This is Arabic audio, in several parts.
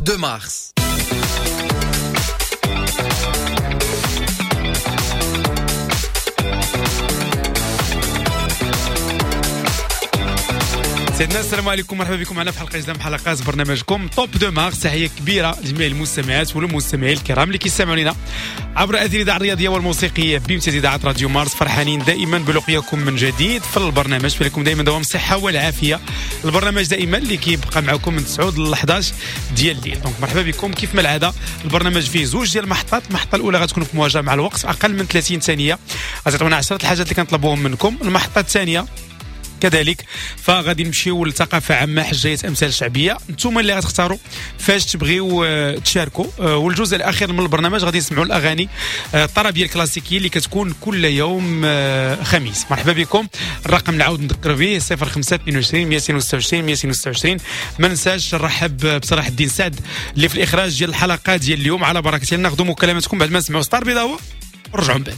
2 mars. سيدنا السلام عليكم، مرحبا بكم معنا في حلقه جديده من حلقات برنامجكم توب 2 مارس. تحيه كبيره لجميع المستمعات والمستمعين الكرام اللي كيستمعوا لنا عبر اثير الاذاعه الرياضيه والموسيقيه بامتياز اذاعه راديو مارس. فرحانين دائما بلقياكم من جديد في البرنامج، فلكم دائما دوام الصحه والعافيه. البرنامج دائما اللي كيبقى معكم من 9 ل 11 ديال الليل. دونك مرحبا بكم. كيف ما العاده البرنامج فيه زوج ديال المحطات. المحطه الاولى غتكون في مواجهه مع الوقت اقل من 30 ثانيه، غتعطونا 10 الحاجات اللي كنطلبوهم منكم. المحطه الثانيه كذلك فغادي نمشيو لثقافه عامه، حجايات امثال شعبيه، نتوما اللي غتختاروا فاش تبغيو تشاركوا. والجزء الاخير من البرنامج غادي نسمعوا الاغاني الطربيه الكلاسيكيه اللي كتكون كل يوم خميس. مرحبا بكم. الرقم نعاود نذكر به 05 22 226 226. ما ننساش نرحب بصلاح الدين سعد اللي في الاخراج ديال الحلقه ديال اليوم. على بركه الله ناخذوا مكالماتكم بعد ما نسمعوا ستار بيضاوه ونرجعوا من بعد.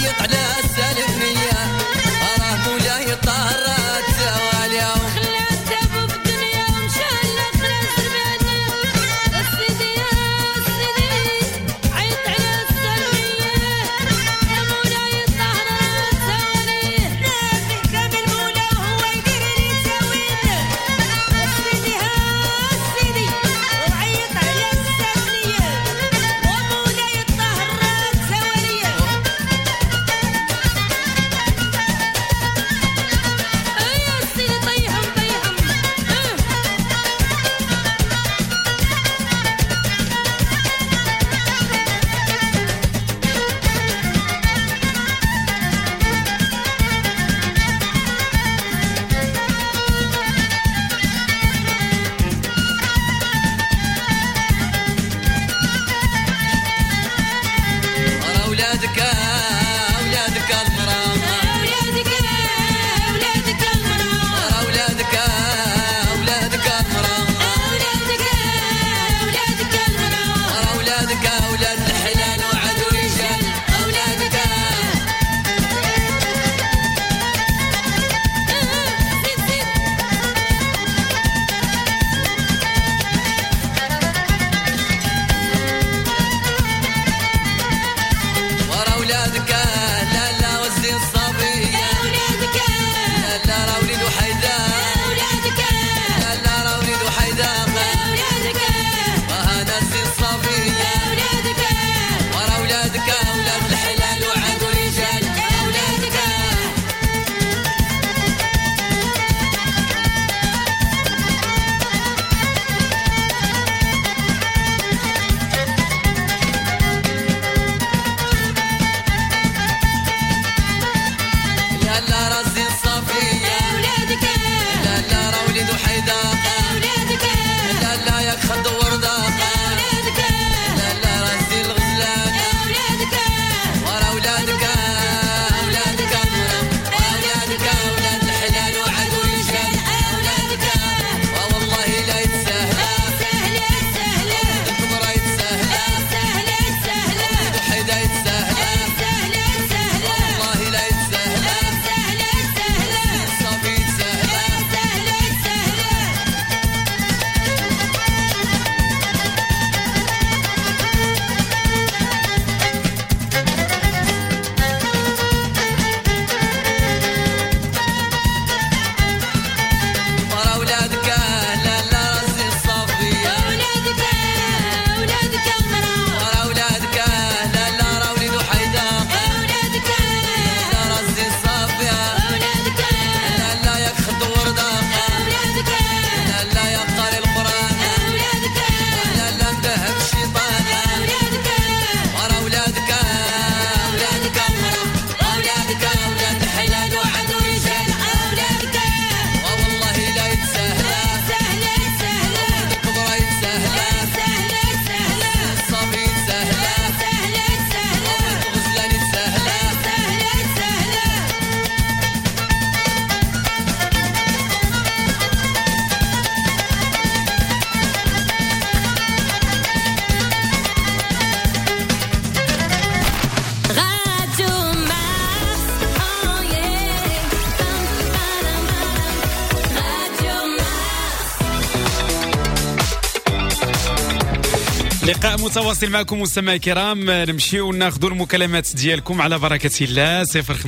لقاء متواصل معكم مستمعي الكرام. نمشيو ناخذوا المكالمات ديالكم على بركة الله.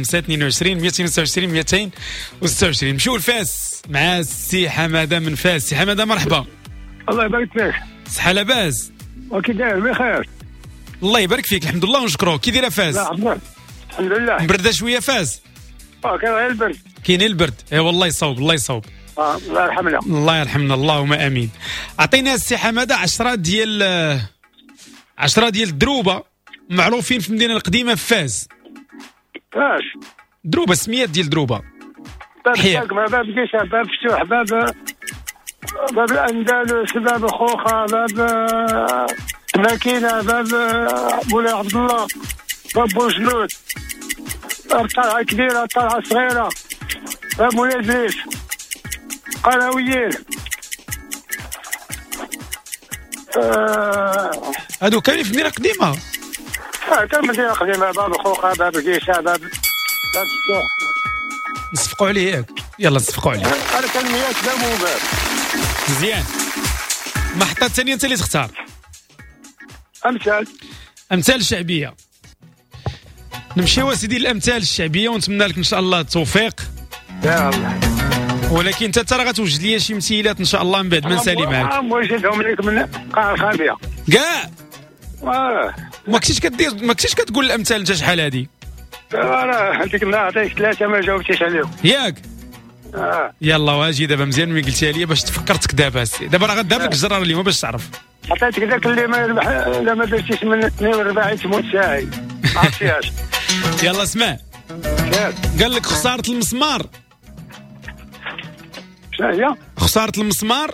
0522 229 226. نمشيو لفاس مع السي حماده من فاس. سي حماده مرحبا. الله يبارك فيك. صحة لاباس؟ وكي داير؟ بخير الله يبارك فيك. الحمد لله ونشكروه. كي دايره فاس؟ الحمد لله. مبرده شويه فاس؟ كاين غير البرد. كاين البرد. اي والله يصوب الله يصوب. الله يرحمنا. الله يرحمنا اللهم امين. عطينا السي حماده 10 ديال الدروبه معروفين في المدينه القديمه في فاس. فاش دروبه سميات ديال دروبه. باب الساقمه، باب كيشان، باب فتوح، باب الاندلس، باب خوخه، باب ماكينه، باب مولاي عبد الله، باب بوجلود، باب طلعه كبيره، طلعه صغيره، باب مولاي ادريس، قلاويين. هادو كاينين في المدينه القديمه. كنبدا نخدم باب الخوخه باب الكيشه باب السوق. نصفقوا عليه ياك، يلا نصفقوا عليه. انا كنميات باب وباب. مزيان. المحطه الثانيه انت اللي تختار. امثال الشعبيه. نمشيو سيدي الامثال الشعبيه ونتمنى لك ان شاء الله التوفيق. يا الله. ولكن انت راه غتوجد لي شي مثيلات ان شاء الله من بعد ما نسالي معاك. موجدهم لك من قاع الخابيه كاع. ما كنتيش كتقول الامثال انت شحال هادي. راه هذيك النهار عطيتك 3 ما جاوبتيش عليهم ياك. يلا واجي دابا مزيان ملي قلتيها لي باش تفكرتك دابا راه غندهب لك الجرار اليوم باش تعرف. عطيتك داك اللي ما ربح لا ما درتيش من 42 تموت ساعي ما عرفتيهاش. يلا اسمع. قال لك خساره المسمار. شنو هي؟ خساره المسمار.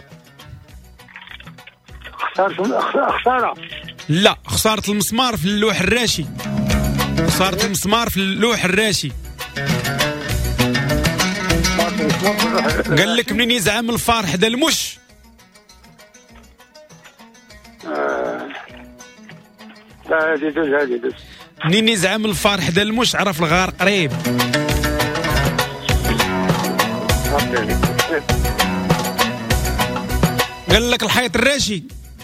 خساره. لا، خساره المسمار في اللوح الراشي. خساره المسمار في اللوح الراشي. قال لك منين يزعم الفار حدا المش. لا هذه دوز. منين يزعم الفار حدا المش عرف الغار قريب. قال لك الحيط الراشي.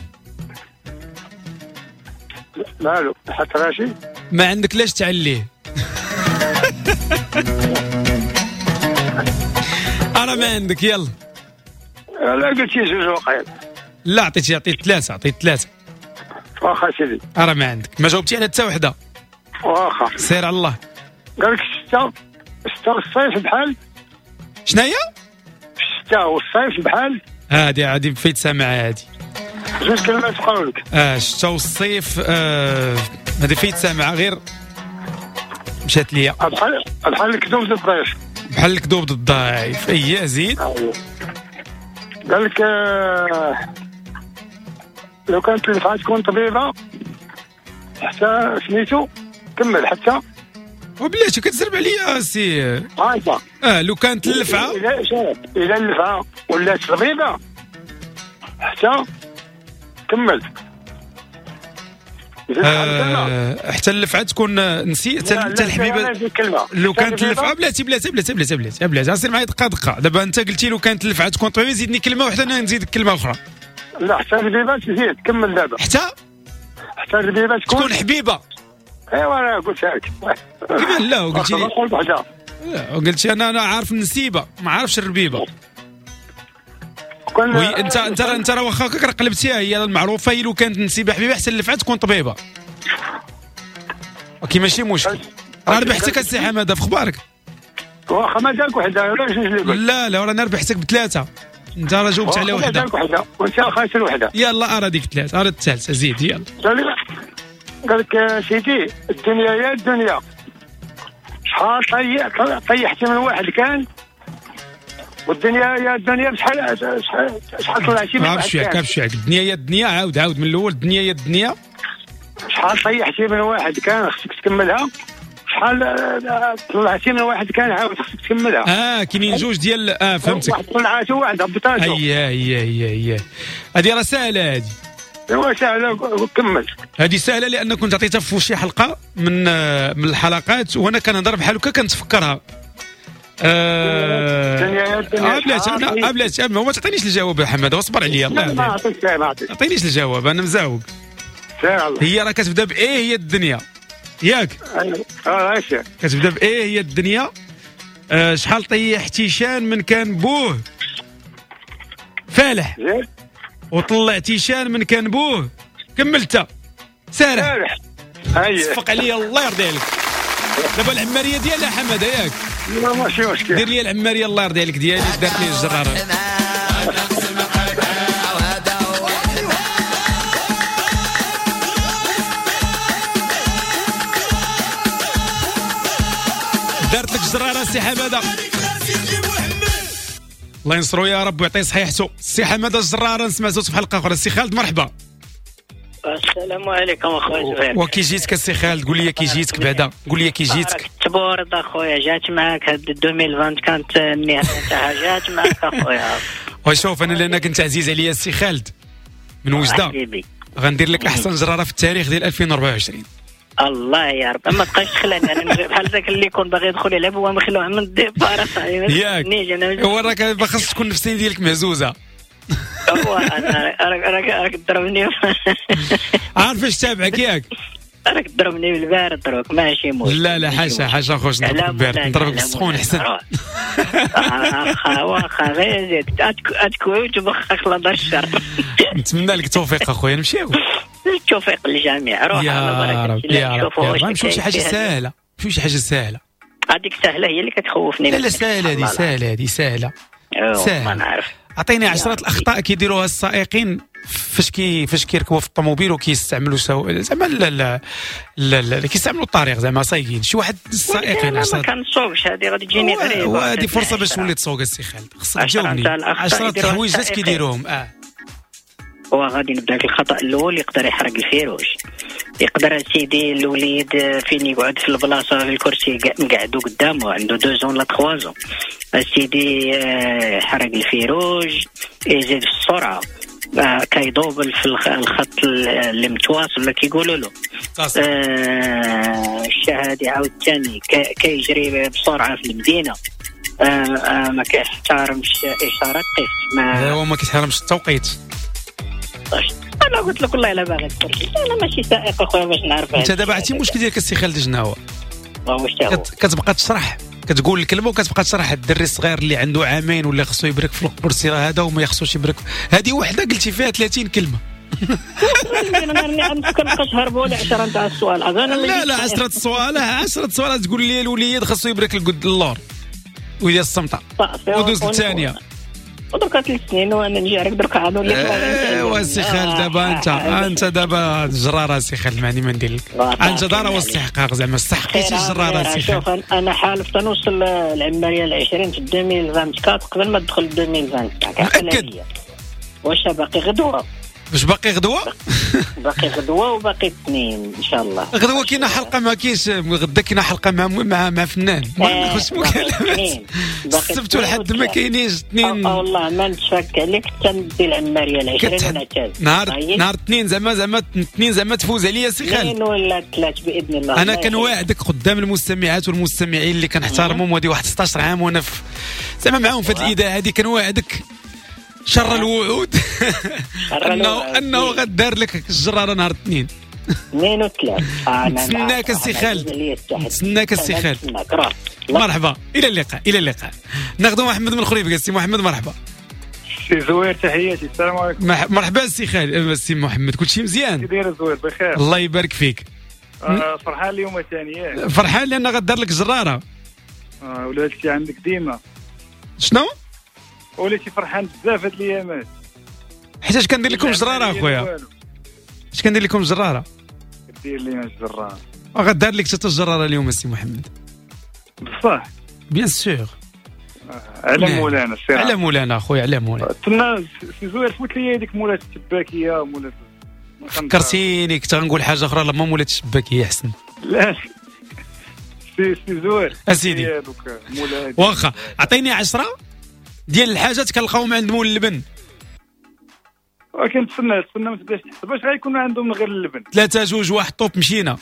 مالو الحيط الراشي؟ ما عندك لاش تعليه. أنا ما عندك. يلا. لا قلتي جوج وقيل. لا عطيت ثلاثة. واخا سيدي. أنا ما عندك، ما جاوبتي على حتى وحدة. واخا. سير على الله. قال لك الشتا والصيف بحال. شناهي؟ الشتا والصيف بحال. هادي فايت سامع هادي. جوج كلمات بقاو لك. الشتا والصيف هادي فايت سامع غير مشات ليا. بحال الكذوب ضد الضيف. بحال الكذوب ضد الضيف. اييه زيد. قال لك لو كانت النفعة تكون طبيبة حتى سميتو كمل حتى. وبلاتي كتزرب عليا سي. لو كانت اللفعة إذا اللفعة ولات طبيبة حتى كمل. حتى اللفعة تكون نسيت حتى الحبيبة. لو كانت اللفعة بلاتي اصير معايا دقة. دابا انت قلتي لو كانت اللفعة تكون طبيبة زيدني كلمة وحدة انا نزيدك كلمة أخرى. لا حتى الربيبة تزيد كمل دابا. حتى الربيبة تكون حبيبة. ايوا انا قلت لك. لا قلتي لي. لا قلتي انا عارف النسيبة ما عارفش الربيبة. وي انت راه واخا قلبتيها هي المعروفه. هي لو كانت نسيبه حبيبه حتى اللفعه تكون طبيبه. اوكي ماشي مشكل. راه ربحتك السي حماده في اخبارك. واخا ما جاك وحده. لا رانا ربحتك بثلاثه. انت راه جاوبت على وحده وانت خاسر وحده. يلا ارا ديك ثلاثه. ارا الثالثه زيد. يلا قال لك سيدي الدنيا يا الدنيا شحال طيحتي من واحد كان والدنيا يا الدنيا شحال طلعتي من واحد كان. كابشي الدنيا يا الدنيا. عاود من الاول. الدنيا يا الدنيا شحال طيحتي من واحد كان خصك تكملها. شحال طلعتي من واحد كان عاود خصك تكملها. كاينين جوج ديال فهمتك. واحد طلعات وواحد هبطات. هي هذه راه سهله هذه. ايوا سهله كمل. هذه سهله لان كنت عطيتها في شي حلقه من الحلقات وانا كنهضر بحال هكا كنتفكرها. بلاتي ما تعطينيش الجواب يا حماده واصبر عليا. الله ما عطينيش الجواب انا مزاوق. هي راه كتبدا بايه هي الدنيا ياك. كتبدا بايه هي الدنيا. شحال طيحتي شان من كان بوه فالح وطلعتي شان من كان بوه كملتها سارح. صفق عليا الله يرضي عليك. دابا العماريه ديالها حماده ياك. ماشي مشكل. دير لي العماريه الله يرضي عليك ديالي دارت لي الجراره. دارت لك الجراره سي حماده. الله ينصرو يا رب ويعطيه صحيحته. سي حماده الجراره نسمع صوت في حلقه اخرى. سي خالد مرحبا. السلام عليكم اخويا. وكي جيتك السي خالد؟ قول لي كي جيتك بعدا. قول لي كي جيتك. تبورد اخويا. جات معاك هاد 2020 كانت النهايه تاعها جات معاك اخويا. وشوف انا لان كنت عزيز عليا السي خالد من وجده غندير لك احسن جراره في التاريخ ديال 2024. الله يا رب ما تبقاش تخلعني انا بحال ذاك اللي يكون باغي يدخل يلعب هو مخلوع من الديبار ياك هو راك ما خاصش تكون النفسيه ديالك مهزوزه. هو انا راك تضربني عارف اش تابعك ياك راك تضربني بالبارد دروك ماشي مول. لا حاشا خوش نضربك بالبارد نضربك بالسخون احسن. واخا غير زيد اتكويت وبخك لا دار الشر. نتمنى لك التوفيق اخويا نمشيو. التوفيق للجميع روح يا رب يا رب نمشيو شي حاجه سهله نمشيو شي حاجه سهله. هذيك سهله هي اللي كتخوفني. لا سهله سهله ما نعرف. عطيني 10 الاخطاء كيديروها السائقين فاش كيركبوا في الطوموبيل وكيستعملوا زعما لا كيستعملوا الطريق زعما سايقين شي واحد السائقين 10 ما كنسوقش هذه غادي تجيني غريبه. وهذه فرصه باش تولي تسوق السي خالد خصك تجاوبني 10 الحوايج اش كيديروهم. وغادي نبدا بالخطا الاول. يقدر يحرق الفيروج. يقدر سيدي الوليد فين يقعد في البلاصه في الكرسي مقعدو قدامه عنده 2 زون لا 3 زون سيدي يحرق الفيروج. يزيد في السرعه كيدوبل في الخط اللي متواصل ولا كيقولوا له الشهادي عاود ثاني كيجري بسرعه في المدينه. ما كيحترمش اشارات قف هو ما كيحترمش التوقيت. انا قلت لك والله الا باغي الكرسي انا ماشي سائق اخويا باش نعرف. انت دابا عرفتي المشكل ديالك السي خالد شنو هو؟ واش هو كتبقى تشرح كتقول الكلمه وكتبقى تشرح الدري الصغير اللي عنده عامين ولا خصو يبرك في الكرسي هذا وما يخصوش يبرك. هذه وحده قلتي فيها 30 كلمه. انا كنبقى هربوا لي 10 تاع السؤال. لا 10 سؤال تقول لي الوليد خصو يبرك اللور ويدير الصمته ودوز الثانيه ودرك 3 سنين وانا نجي درك عاد ولا واسي خالد دابا انت دابا جراره سي خالد معني ما ندير لك انت دار واستحقاق زعما استحقيتي الجراره سي خالد. شوف انا حالف تنوصل العماريه 20 في 2024 قبل ما تدخل 2025. واش باقي غدوه؟ واش باقي غدوه؟ باقي غدوه وباقي 2 ان شاء الله. غدوه كاينه حلقه ما كاينش غدا كاينه حلقه مع فنان ما ناخذش مكالمات. السبت والحد ما كاينينش 2 والله ما نتفك عليك تندي العماريه 20 ونعتاد نهار 2 زعما 2 زعما تفوز عليا سي خالد 2 ولا 3 باذن الله. انا كنواعدك قدام المستمعات والمستمعين اللي كنحترمهم وهذه واحد 16 عام وانا زعما معاهم في هذه الاذاعه هذه كنواعدك شر الوعود انه غدار لك الجراره نهار 2 و3. نتسناك السي خالد نتسناك السي خالد. مرحبا الى اللقاء. ناخذ محمد من الخريبكه. السي محمد مرحبا. سي زوير تحياتي السلام عليكم. مرحبا السي خالد. السي محمد كلشي مزيان؟ كي داير زوير بخير الله يبارك فيك. فرحان اليوم ثاني فرحان لان غدار لك الجراره ولا هادشي عندك ديما. شنو وليتي فرحان بزاف هاد الايامات حيتاش كندير لكم جراره اخويا. اش كندير لكم جراره؟ كدير لينا الجراره غدار لك حتى الجراره اليوم السي محمد بصح بيان سور. على مولانا السير على مولانا اخويا على مولانا. تما سي زوير فوت لي هذيك مولات الشباكيه مولات فكرتيني كنت غنقول حاجه اخرى لما مولات الشباكيه احسن. لا سي زوير اسيدي واخا عطيني 10 ديال الحاجات كنلقاوهم عند مول اللبن. ولكن تسنى ما تبداش تحسب باش غيكون عندهم غير اللبن. 3 2 1 طوب مشينا.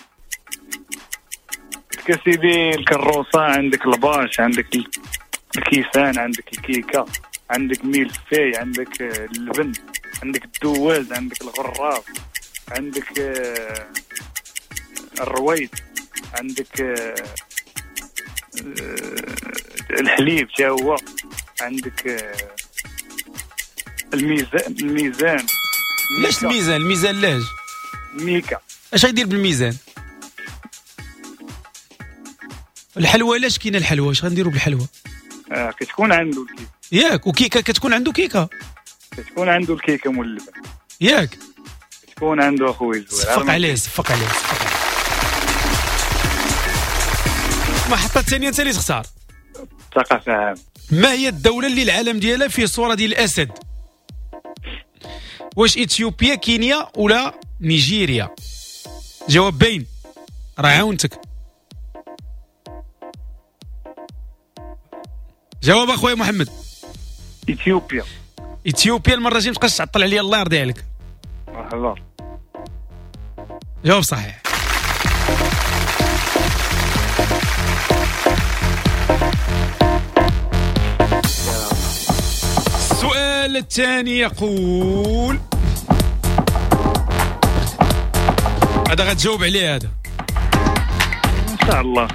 كسيدي الكروسه عندك الباش عندك الكيسان عندك الكيكه عندك ميل في عندك اللبن عندك الدواز عندك الغراف عندك الرويد عندك الحليب تا هو عندك الميزان. لاش الميزان لاش ميكا اش غيدير بالميزان؟ الحلوى لاش كاينه الحلوى اش غنديروا بالحلوى؟ كتكون عنده الكيكه ياك وكيكه كتكون عنده كيكه كتكون عنده الكيكه مول اللبن ياك كتكون عنده اخويا زوير. صفق عليه المحطه الثانيه انت اللي تختار. ثقافه عامه. ما هي الدوله اللي العلم ديالها فيه صوره ديال الاسد؟ واش اثيوبيا كينيا ولا نيجيريا؟ جواب باين راه عاونتك. جواب اخويا محمد. اثيوبيا المره الجايه ما تبقاش تعطل عليا الله يرضي عليك. مرحبا. جواب صحيح. الثاني يقول هذا غتجاوب عليه هذا ان شاء الله.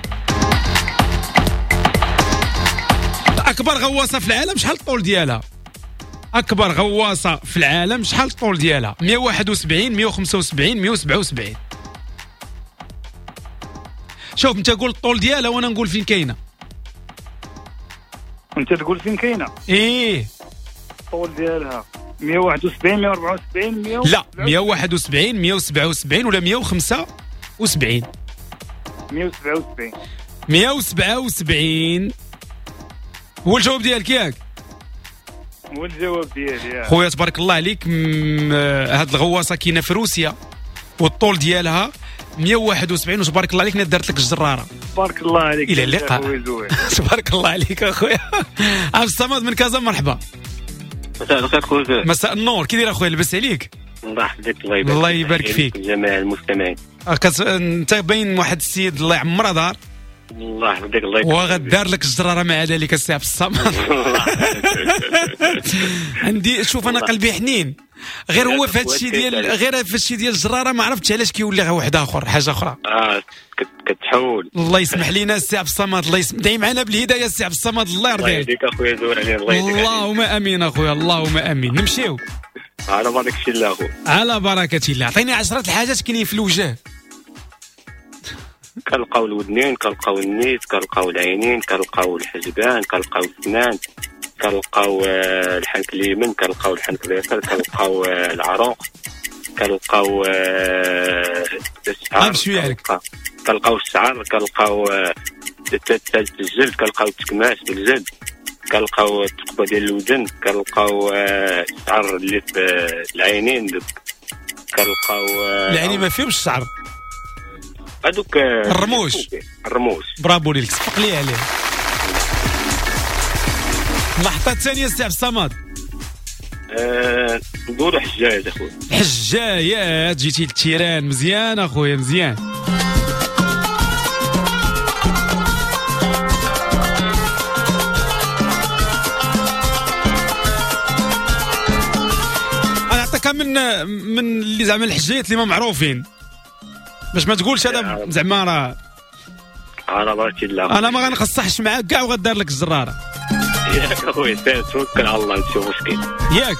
اكبر غواصه في العالم شحال الطول ديالها؟ اكبر غواصه في العالم شحال الطول ديالها؟ 171 175 177. شوف انت قول الطول ديالها وانا نقول فين كاينه. انت تقول فين كاينه؟ ايه الطول ديالها 171 174 100. لا 171 177 ولا 175. 177. 177 هو الجواب ديالك ياك؟ هو الجواب ديالي. خويا تبارك الله عليك. هاد الغواصه كاينه في روسيا والطول ديالها 171 وتبارك الله عليك دارت لك الجراره. تبارك الله عليك. الى اللقاء. تبارك الله عليك اخويا. عبد الصمد من كازا مرحبا. مساء الخير خويا. مساء النور. كي داير اخويا؟ لبس عليك. الله يحفظك. الله يبارك فيك. جميع المستمعين. انت باين واحد السيد الله يعمر دار. الله يحفظك. الله يكرمك. وغدار لك الجراره مع ذلك السي عبد الصمد. عندي شوف انا قلبي حنين غير هو في هذا الشيء ديال غير في الشيء ديال الجراره ما عرفتش علاش كيولي غير واحد اخر حاجه اخرى. كتحول. الله يسمح لينا السي عبد الصمد. الله يسمح دايم معنا بالهدايه السي عبد الصمد. الله يرضي عليك اخويا. زور علينا. الله يهديك. اللهم امين اخويا. اللهم امين. نمشيو على بركه الله اخو. على بركه الله. عطيني 10 الحاجات كاينين في الوجه. كنلقاو الودنين، كنلقاو النيت، كنلقاو العينين، كنلقاو الحجبان، كنلقاو السنان، كنلقاو الحنك اليمين، كنلقاو الحنك اليسار، كنلقاو العروق، كنلقاو الشعر، كنلقاو الشعر، كنلقاو الجلد، كنلقاو التكماش بالجلد، كنلقاو الثقبه ديال الودن، كنلقاو الشعر اللي في العينين، كنلقاو العينين ما فيهمش الشعر. هذوك الرموش. برافو ليك. صفق لي عليه. اللحظه الثانيه السي عبد الصمد. نقولوا حجايات اخويا. حجايات. جيتي للتيران. مزيان اخويا مزيان. انا اعطيك من اللي زعما الحجايات اللي ما معروفين باش ما تقولش هذا زعما راه على بركه الله. انا ما غنقصحش معاك كاع وغدار لك الزراره. ياك اخويا توكل على الله نشوف واش كاين. ياك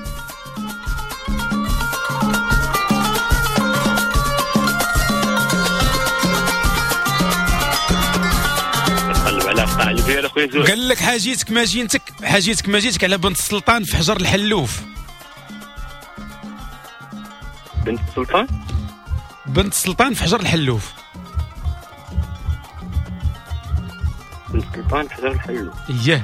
نقلب على قطع البير اخويا زوج. قال لك حاجيتك ما جيتك على بنت السلطان في حجر الحلوف. بنت السلطان في حجر الحلوف. بنت السلطان في حجر الحلوف. اييه.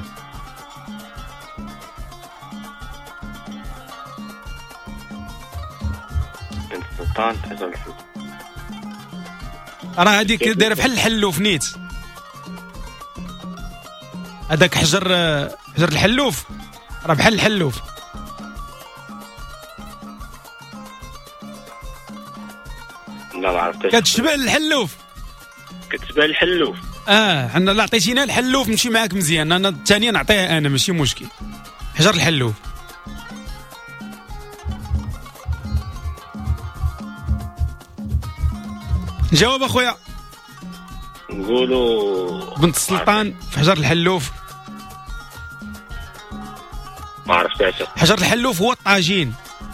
بنت السلطان في حجر الحلوف. راه هذيك دايره بحال الحلوف نيت. هذاك حجر الحلوف راه بحال الحلوف. لا ما عرفتش. كتشبه الحلوف. انا لا عطيتينا الحلوف نمشي معاك مزيان. انا الثانيه نعطيها انا ماشي مشكل. حجر الحلوف. جاوب اخويا. نقولوا بنت السلطان في حجر الحلوف. ما عرفتش. حجر الحلوف هو الطاجين.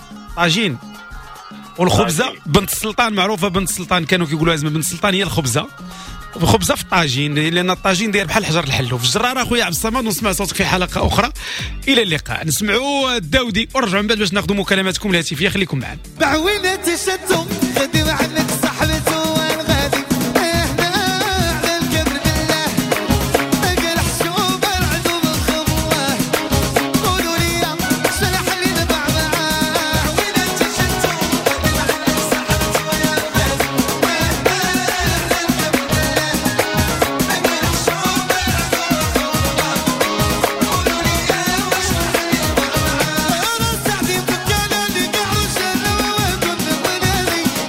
والخبزه بنت السلطان معروفه. بنت السلطان كانوا كيقولوا لازم بنت السلطان هي الخبزه في الطاجين لان الطاجين داير بحال حجر الحلوف. الجراره اخويا عبد الصمد. ونسمع صوتك في حلقه اخرى. الى اللقاء. نسمعوا الداودي ونرجعوا من بعد باش ناخذوا مكالماتكم الهاتفيه. خليكم معنا. بعوينه تشتم خدي عنك صاحبته وين غادي هنا على الكبر بالله اقل حشوب العدو بالخبوه قولوا لي شلح اللي نبع معاه وين تشتم خدي عنك صاحبته وين غادي هنا على الكبر بالله اقل حشوب العدو بالخبوه قولوا لي شلح اللي نبع معاه انا سعدي بكل اللي قاعد شنو وكنت بلادي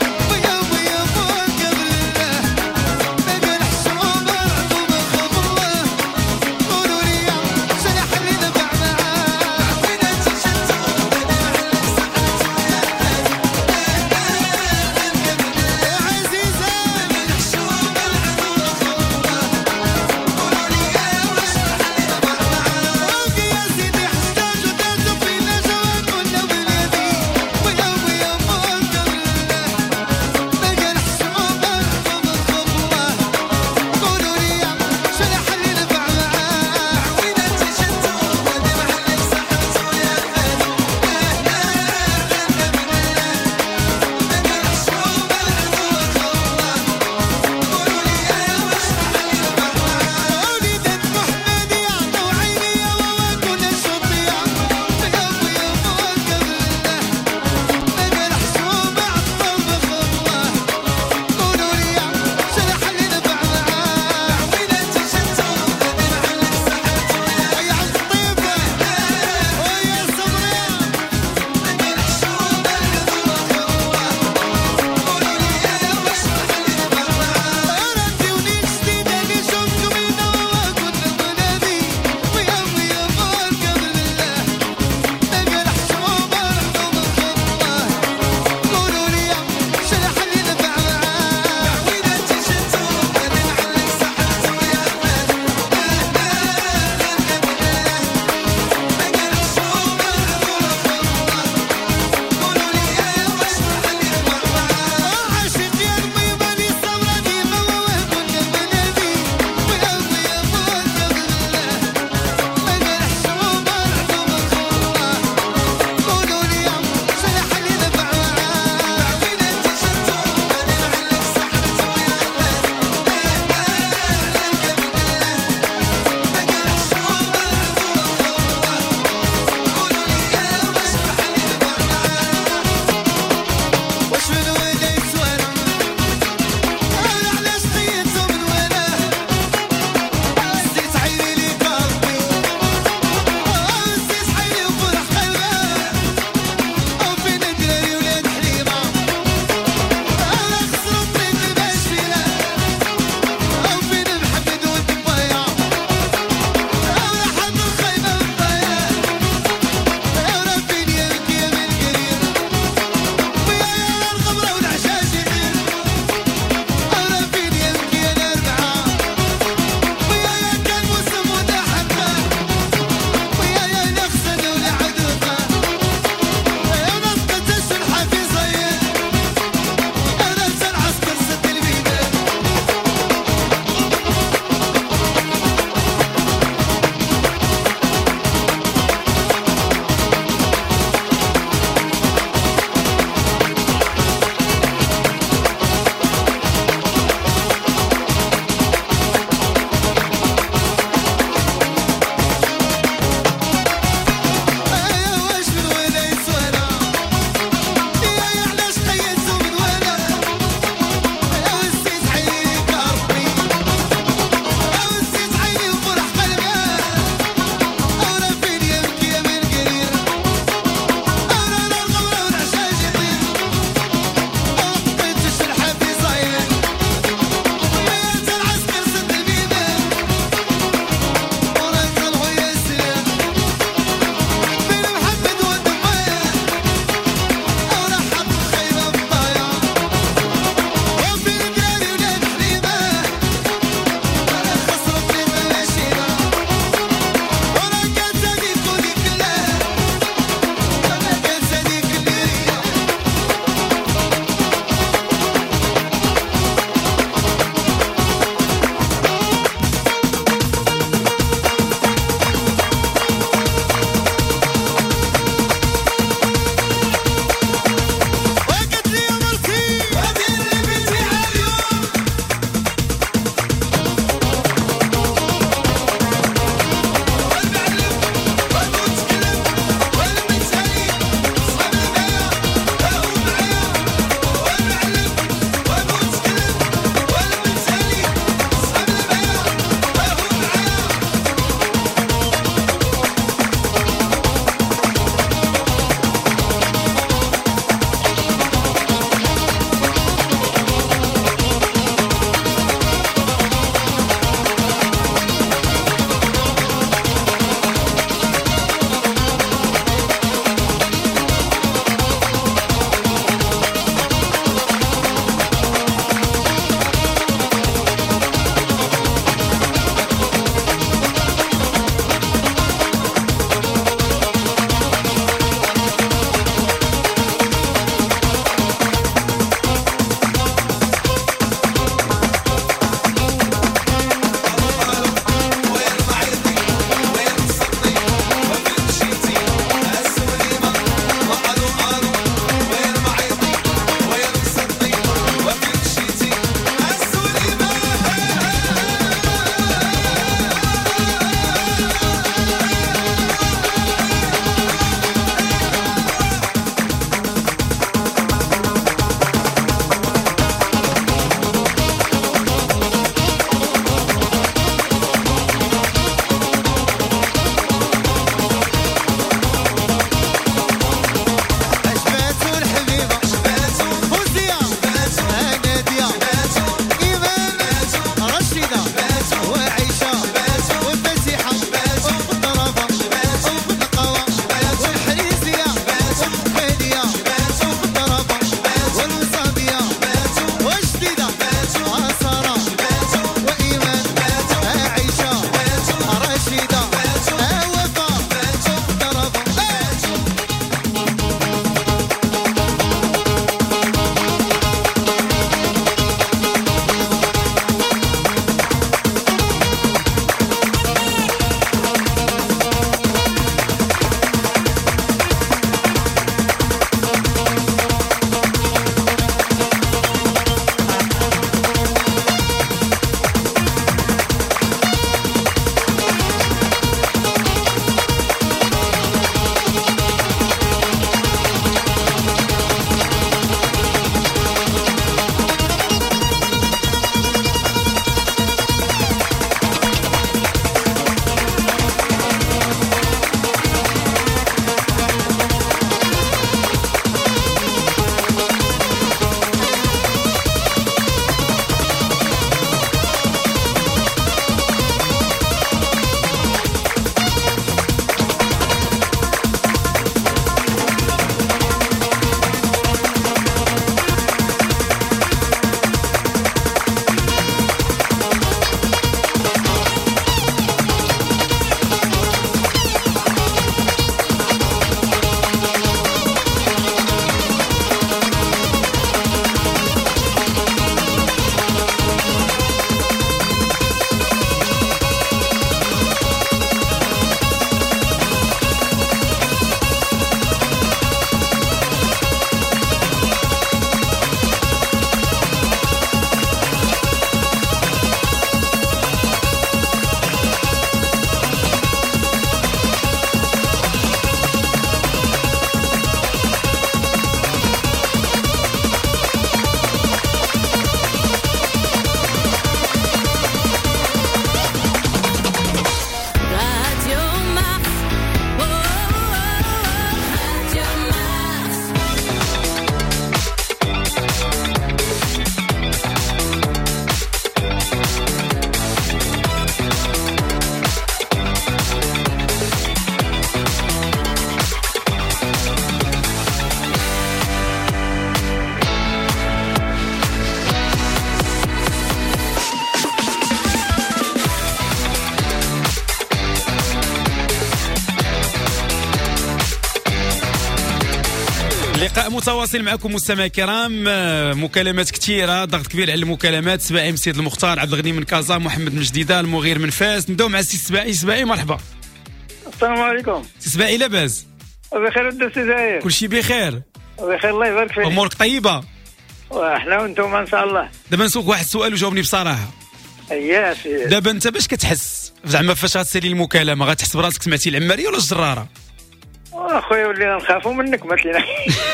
لقاء متواصل معكم مستمعي الكرام. مكالمات كثيره، ضغط كبير على المكالمات. سباعي من سيد المختار، عبد الغني من كازا، محمد من جديده، المغير من فاس. نبداو مع السي سباعي. سباعي مرحبا. السلام عليكم. سي سباعي لاباس؟ بخير ودرتي زاير؟ كلشي بخير؟ بخير الله يبارك فيك. امورك طيبه؟ احنا وانتم ان شاء الله. دابا نسولك واحد السؤال وجاوبني بصراحه. اييه دابا انت باش كتحس زعما فاش غتسالي المكالمه، غتحس براسك سمعتي العماريه ولا الجراره؟ اخويا ولينا نخافوا منك مثلنا.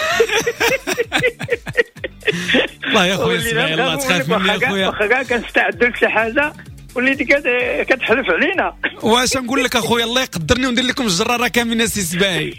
الله يا خويا سباعي، الله تخاف مني يا خويا. واخا كنستعدوا لشي حاجه وليتي كتحلف علينا. واش نقول لك اخويا الله يقدرني وندير لكم الجراره كاملين سي سباعي.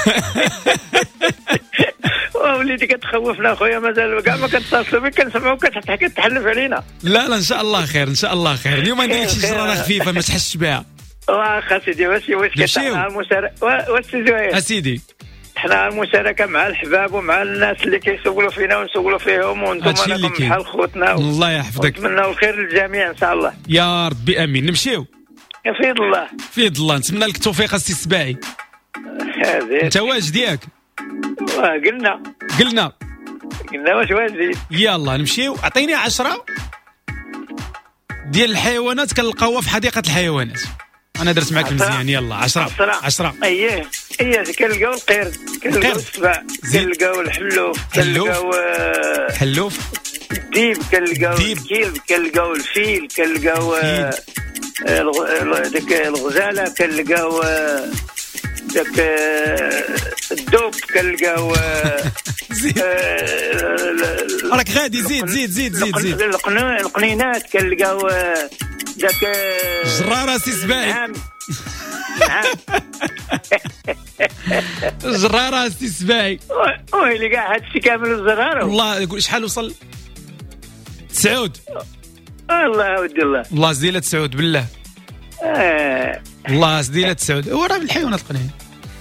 وليتي كتخوفنا اخويا، مازال كاع ما كتصل بك كنسمعوك كتحكي تحلف علينا. لا ان شاء الله خير، ان شاء الله خير. اليوم ندير لك شي جراره خفيفه ما تحسش بها. واخا سيدي واش كتعمل المشاركه واش سيدي اسيدي؟ حنا المشاركه مع الحباب ومع الناس اللي كيسوقوا فينا ونسوقوا فيهم، وانتم راكم بحال خوتنا. الله يحفظك، نتمنوا الخير للجميع ان شاء الله يا ربي امين. نمشيو في يد الله، في يد الله. نتمنى لك التوفيق السي سباعي. انت واش ديالك؟ قلنا واش واجدين. يلا نمشيو. عطيني 10 ديال الحيوانات كنلقاوها في حديقه الحيوانات. انا درت معاك مزيان. يلا 10. اييه كنلقاو القرد، كنلقاو السبع، كنلقاو الحلوف، كنلقاو الديب، كنلقاو الكلب، كنلقاو الفيل، كنلقاو ديك الغزاله، كنلقاو داك الدوب، كنلقاو راك غادي. زيد القنينات، كنلقاو داك الجراره سي سباعي. نعم الجراره سي سباعي. ويلي كاع هادشي كامل الزراره. والله يقول شحال وصل؟ 9. الله ودي الله زيله 9 بالله. الله زيله 9. هو راه من الحيوانات القنين.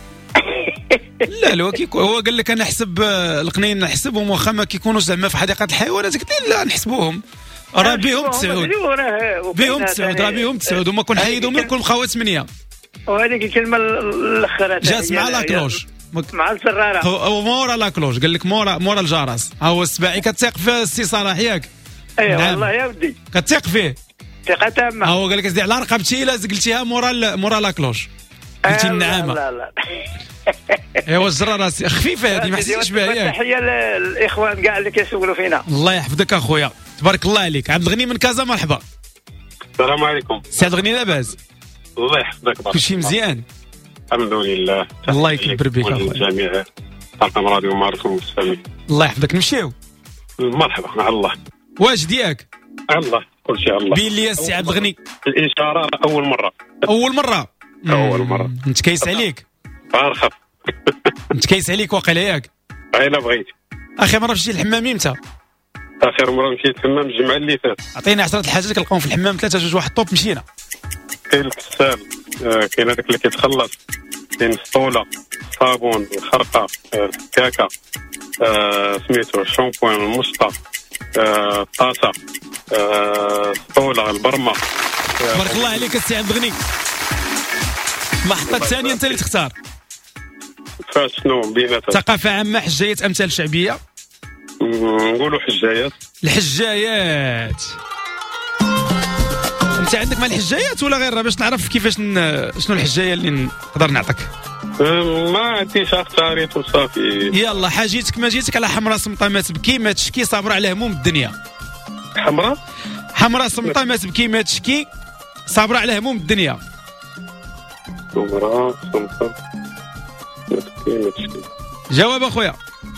لا هو قال لك انا نحسب القنين، نحسبهم واخا ما كيكونوش زعما في حديقه الحيوانات. قلت لا نحسبوهم، راه بهم 9 راه بهم 9 وما كنحيدهم لكم بقاو 8. وهذيك الكلمه الاخرى جات مع لاكلوش، مع الزراره مورا لاكلوش. قال لك مورا الجرس. ها هو السباعي. كتثق في السي صلاح ياك؟ ايوا نعم. والله يا ودي كتثق فيه ثقه تامه. ها هو قال لك ازدي على رقبتي الا قلتيها مورا لاكلوش. قلتي النعامه. لا ايوا الزراره خفيفه هذه ما حسيتش بها ياك. تحيه للاخوان كاع اللي كيسولوا فينا. الله يحفظك اخويا، تبارك الله عليك. عبد الغني من كازا مرحبا. السلام عليكم. سي عبد الغني لاباس؟ الله يحفظك. كلشي مزيان الحمد لله. الله يكبر بك اخويا. الجميع طاقم راديو مارس والمستمعين. الله يحفظك. نمشيو. مرحبا مع الله. واش دياك؟ الله كل شيء الله. بين لي السي عبد الغني. الاشاره اول مره. انت كايس عليك. ارخف. انت كايس عليك واقيلا ياك؟ الا بغيت. اخي مره مشيت الحمام امتى؟ اخر مره مشيت الحمام الجمعه اللي فات. عطينا 10 الحاجات كنلقاهم في الحمام، 3 2 1 طوب مشينا. كاين الكسال، كاين هذاك اللي كيتخلص، كاين السطوله، الصابون، الخرقه، الحكاكه، سميتو الشامبوان، المشطه، الطاسه، السطوله، البرمه. تبارك الله عليك السي عبد الغني. اللحظه الثانيه انت اللي تختار. فاش شنو بيناتها؟ ثقافه عامه، حجايات، امثال شعبيه. نقولوا حجايات. الحجايات. انت عندك مع الحجايات ولا غير باش نعرف كيفاش شنو الحجايه اللي نقدر نعطيك؟ ما عنديش اختاريت وصافي. يلا حاجيتك ما جيتك على حمراء صمطه ما تبكي ما تشكي صابره على هموم الدنيا. حمراء صمطه ما تبكي ما تشكي صابره على هموم الدنيا. حمراء صمطه ما تبكي ما تشكي. جواب اخويا.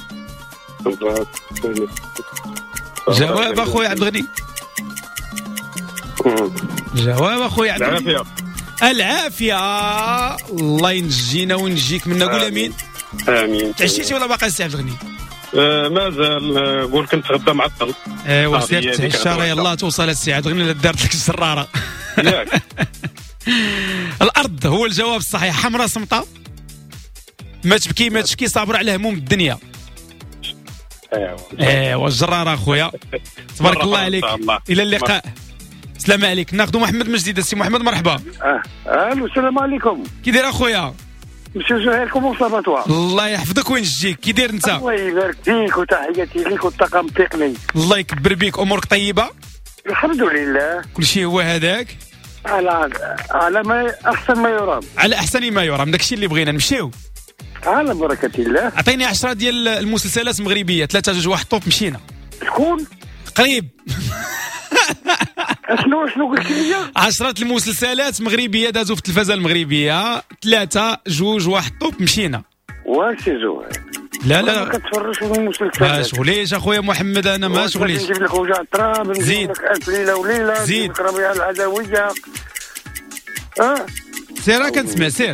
جواب اخويا عبد الغني. جواب اخويا عبد الغني. العافيه. الله ينجينا وينجيك منا. قول امين. امين. تعشيتي ولا باقي السي عبد الغني؟ مازال. قول كنت غدا معطل. ايوا سير الشارع يلا توصل السي عبد الغني دارت لك الزراره. ياك. الارض هو الجواب الصحيح. حمراء صمطه ما تبكي ما تشكي صابر على هموم الدنيا. ايوا الجراره اخويا. تبارك الله عليك. الى اللقاء. السلام عليك. ناخذ محمد من جديد. السي محمد مرحبا. السلام عليكم. كي داير اخويا؟ مسيو زهير كونسيرفاتوار. الله يحفظك، وين جيك؟ كي داير انت؟ الله يبارك فيك وتحياتي ليك والطاقم التقني. الله يكبر بيك. امورك طيبه؟ الحمد لله. كل شيء هو هذاك على ما احسن ما يرام. على احسن ما يرام. داكشي اللي بغينا نمشيو. على بركه الله. عطيني 10 ديال المسلسلات مغربيه، 3 2 1 طوب مشينا. شكون؟ قريب. شنو قلت لي؟ 10 المسلسلات مغربيه دازوا في التلفازه المغربيه، 3 2 1 طوب مشينا. واش زهير؟ لا ما كتفرجش في المسلسلات. ما شغليش اخويا محمد، انا ما شغليش. نجيب لك وجع التراب، نجيب لك الف ليله وليله، زيد لك ربيع العدويه. سير كنسمع سير.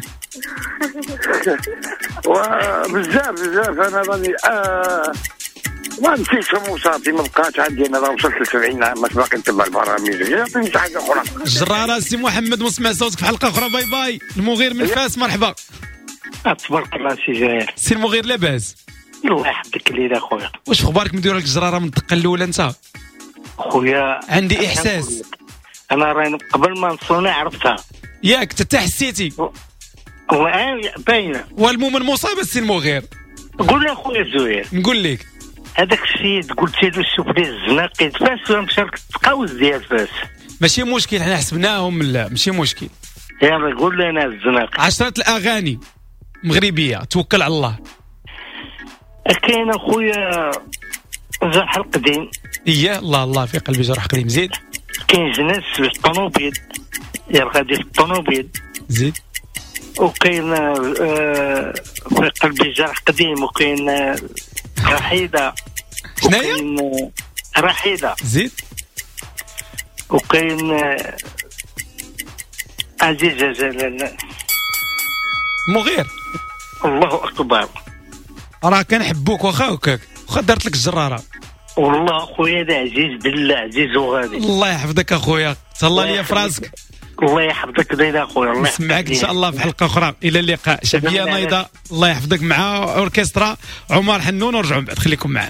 بزاف انا راني ما نسيتش وصافي، ما بقاش عندي. انا راه وصلت ل 70 عام مش باقي نتبع البرامج. يعطيني شي حاجه اخرى. الجراره سي محمد، ونسمع صوتك في حلقه اخرى. باي باي. المغير من فاس، مرحبا. تبارك الله سي زهير. سي المغير لاباس؟ الله يحفظك الليله خويا. واش اخبارك؟ مدير لك الجراره من الدقه الاولى انت؟ خويا عندي احساس. انا راني قبل ما نصوني عرفتها ياك انت حسيتي باينه. والمؤمن مصاب السي المغير. قول لي خويا الزهير، نقول لك هذاك السيد قلت له شوف لي الزناقي فاس مشى التقاوس ديال فاس. ماشي مشكل، حنا حسبناهم. لا ماشي مشكل. يلا قول لنا الزناقي. 10 الاغاني مغربيه، توكل على الله. كاين اخويا جرح القديم. اييه، الله في قلبي جرح قديم. زيد. كاين جناس في الطوموبيل، يا غادي في الطوموبيل. زيد. وكاين في قلبي جرح قديم، وكاين رحيده. شناهي؟ رحيده. زيد. وكاين عزيزه جلال. مغير الله اكبر، راه كنحبوك واخا هكاك، واخا دارت لك الجراره. والله اخويا هذا عزيز بالله، عزيز وغادي. الله يحفظك اخويا، تهلا ليا في راسك. الله يحفظك دايما اخويا. الله نسمعك ان شاء الله في حلقه اخرى. الى اللقاء. شعبيه نايضه، الله يحفظك، مع اوركسترا عمر حنون، ونرجعوا من بعد. خليكم معنا.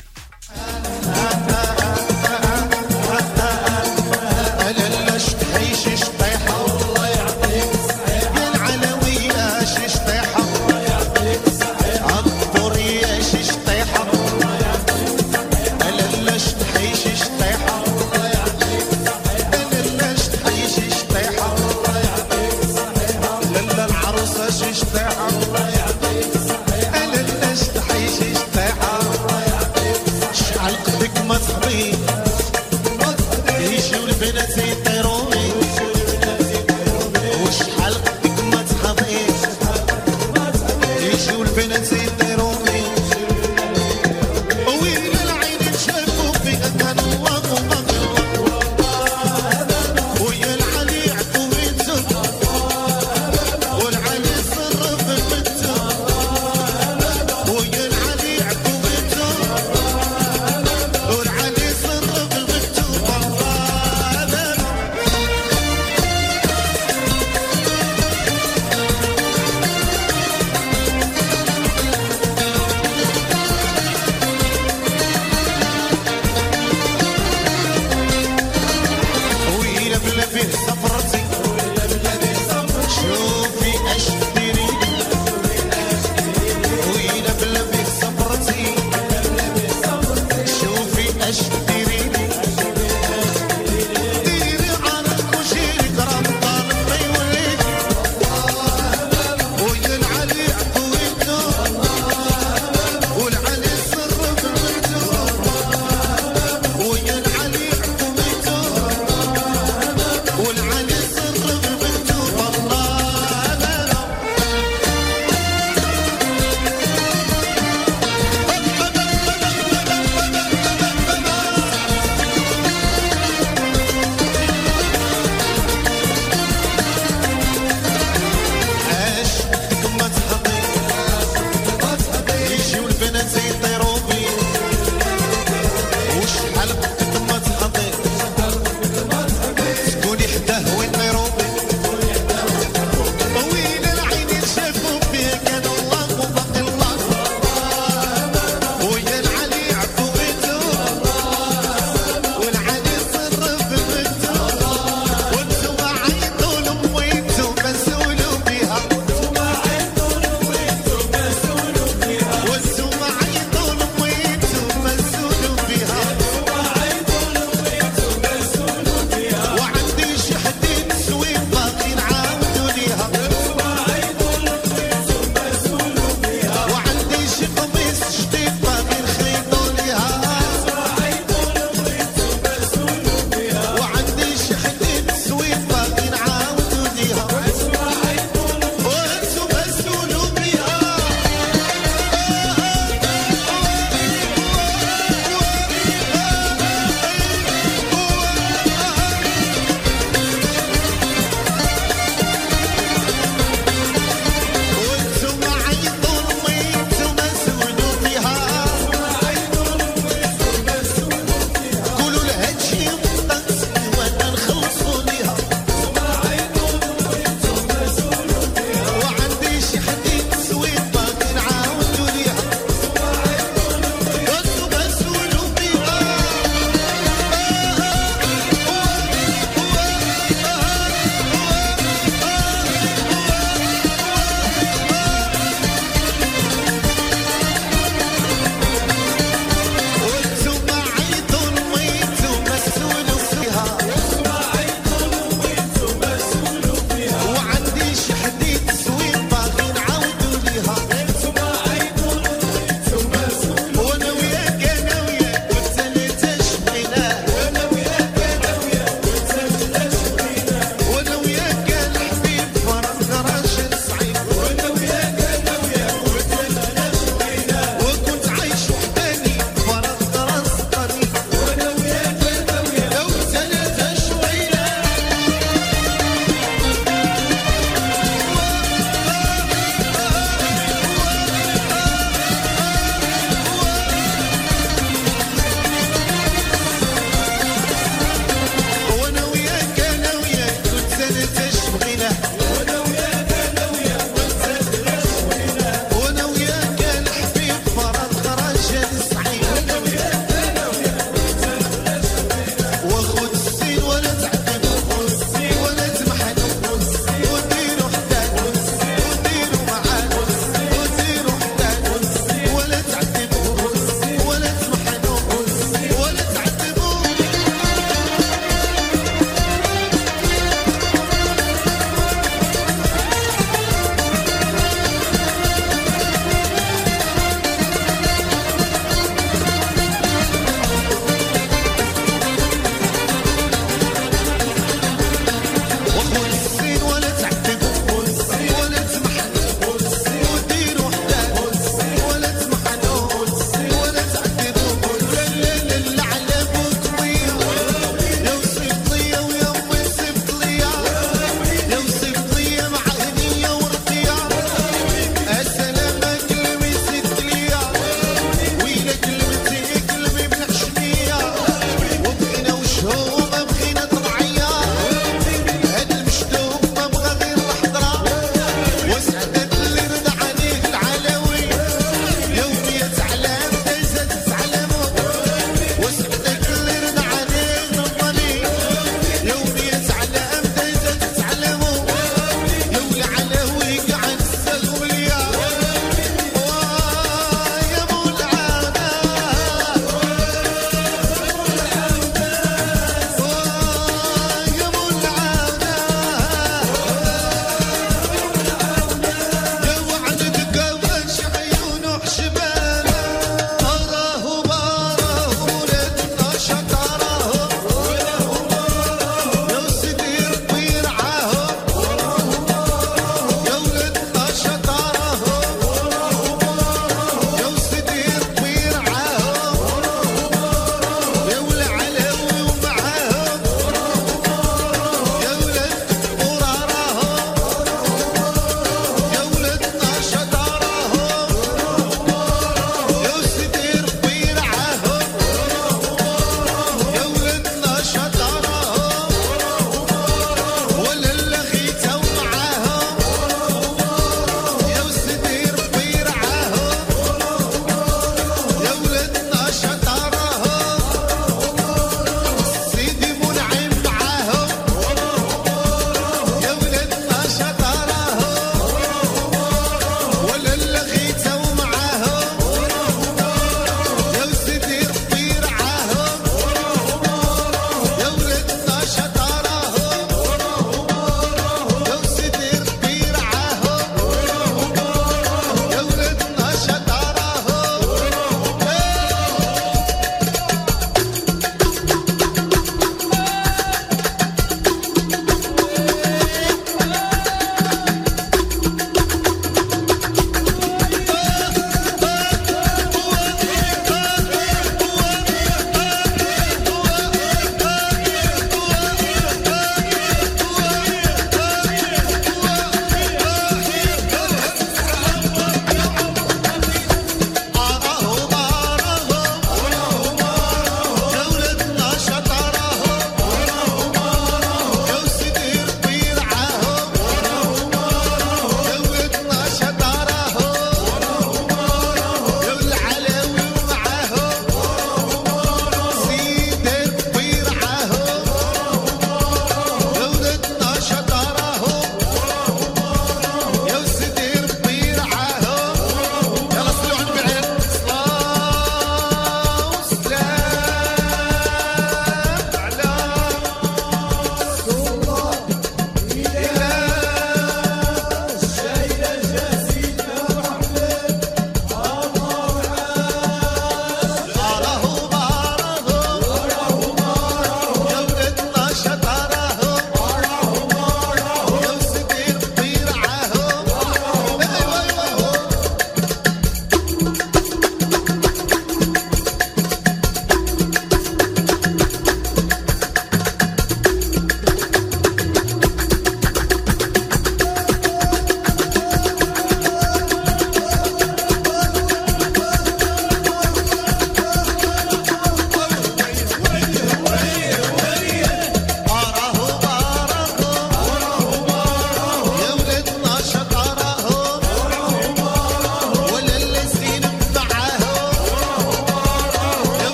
يا ولد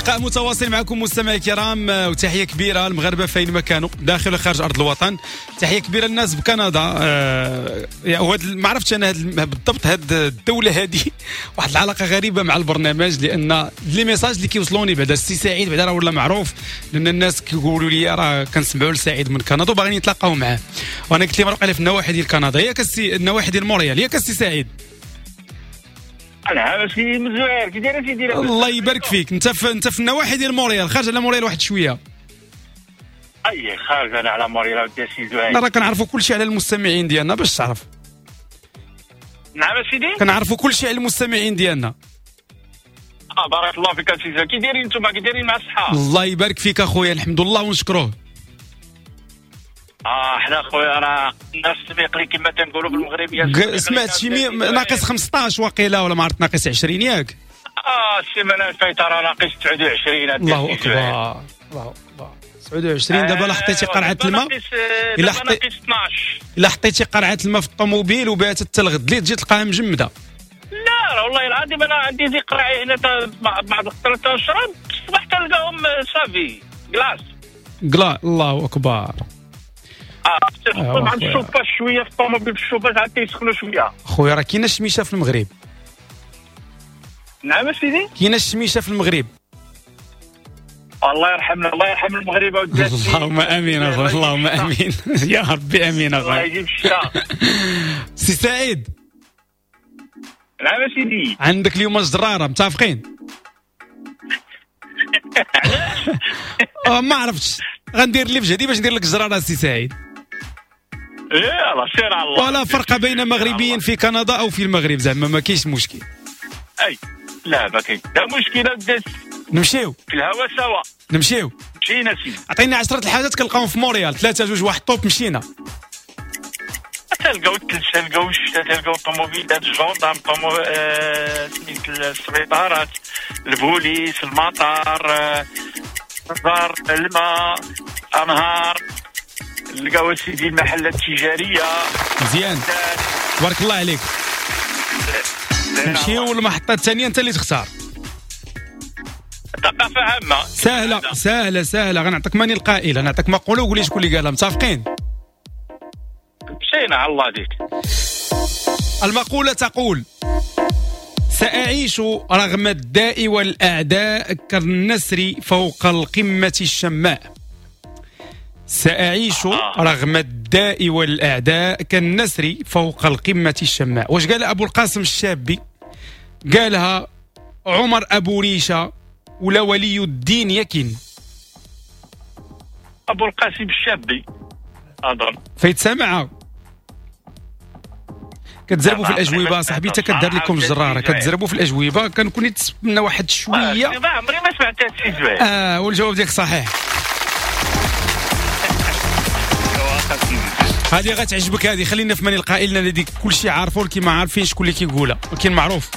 لقاء متواصل معكم مستمعي الكرام، وتحيه كبيره المغاربه فين ما كانوا داخل وخارج ارض الوطن. تحيه كبيره للناس بكندا. ما عرفتش انا بالضبط هاد الدوله هذه واحد العلاقه غريبه مع البرنامج، لان لي ميساج اللي كيوصلوني بعدا السي سعيد بعدا راه ولا معروف، لان الناس كيقولوا لي راه كنسمعوا لسعيد من كندا وباغيين يتلاقاو معاه، وانا قلت لهم راه في النواحي ديال كندا، ياك السي النواحي ديال مونريال، ياك السي سعيد؟ انا ماشي من زوير كي داير سيدي. الله يبارك فيك. انت في النواحي ديال مونريال، خارج على مونريال واحد شويه. اي خارج انا على مونريال ودي سي زوير. راه كنعرفوا كل شيء على المستمعين ديالنا باش تعرف. نعم سيدي. كنعرفوا كل شيء على المستمعين ديالنا. بارك الله فيك سيدي. كي دايرين نتوما؟ كي دايرين مع الصحه؟ الله يبارك فيك اخويا، الحمد لله ونشكروه. حنا خويا راه الناس سبيق لي كما تنقولوا بالمغربيه. سمعت شي ناقص 15 واقيلا ولا ما عرفت ناقص 20 ياك؟ السيمانه الفايته راه ناقص 29. الله اكبر الله اكبر. 29 دابا. لا حطيتي قرعه الماء، الا حطيتي قرعه الماء في الطوموبيل وباتت حتى الغد ليه تجي تلقاها مجمده. لا والله العظيم انا عندي ذي قرعه هنا بعد الخطره تنشرب الصباح تلقاهم صافي كلاس. الله اكبر. مع الشوفاج شويه في الطوموبيل، الشوفاج عاد تيسخنوا شويه. خويا راه كاينه الشميشه في المغرب. نعم سيدي. كاينه الشميشه في المغرب. الله يرحمنا، الله يرحم المغرب ودي. اللهم امين اخويا، اللهم امين. يا ربي امين اخويا. الله يجيب الشتاء. سي سعيد. نعم سيدي. عندك اليوم الجراره، متفقين؟ ما عرفتش غندير اللي في جهدي باش ندير لك الجراره سي سعيد. يلا سير على الله. ولا فرق بين مغربيين في كندا او في المغرب، زعما ما كاينش مشكل. اي لا ما كاين لا مشكله. نمشيو في الهواء سوا. نمشيو. مشينا سيدي. عطينا 10 الحاجات كنلقاوهم في مونريال، 3 2 1 طوب مشينا. تلقاو الطوموبيلات، الجوندام، سميت السبيطارات، البوليس، المطار، دار الماء، انهار، نلقاو سيدي المحلات التجاريه. مزيان تبارك الله عليك. نمشيو للمحطه الثانيه، انت اللي تختار. ثقافه عامه سهله. غنعطيك ماني القائل، نعطيك مقوله وقول لي شكون اللي قالها. متفقين؟ مشينا على الله ديك. المقوله تقول: سأعيش رغم الداء والأعداء كالنسر فوق القمة الشماء. سأعيش رغم الداء والأعداء كالنسر فوق القمة الشماء. واش قال أبو القاسم الشابي؟ قالها عمر أبو ريشة ولا ولي الدين يكن؟ أبو القاسم الشابي أظن. فيتسمع كتزربوا في الاجوبه صاحبي، حتى كدار لكم الجراره كتزربوا في الاجوبه، كنكون نتسنى واحد شويه. عمري ما سمعت هادشي زوين. والجواب ديالك صحيح. هذه غتعجبك هذه. خلينا في ماني القائل، اللي ديك كلشي عارفو ولكن ما عارفين شكون اللي كيقولها، ولكن معروف.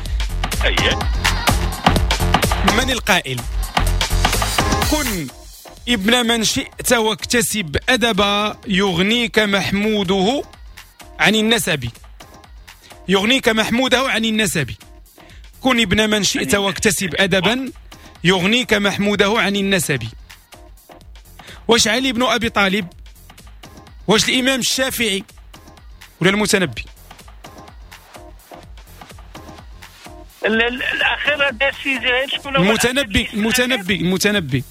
ماني القائل: كن ابن من شئت واكتسب أدبا يغنيك محموده عن النسب. يغنيك محموده عن النسب. كن ابن من شئت واكتسب أدبا يغنيك محموده عن النسب. واش علي بن أبي طالب؟ واش الإمام الشافعي؟ ولا المتنبي؟ الأخيرة ديال سيزيرين شكون هو؟ المتنبي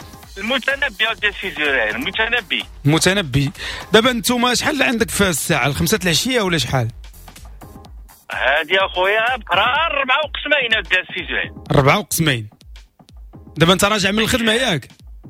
المتنبي. دابا انتوما شحال عندك في الساعة؟ 5 العشية ولا شحال؟ هادي اخويا بقرا 4 قسمين ديال السيزوين. 4 قسمين. دابا انت راجع من الخدمة ياك؟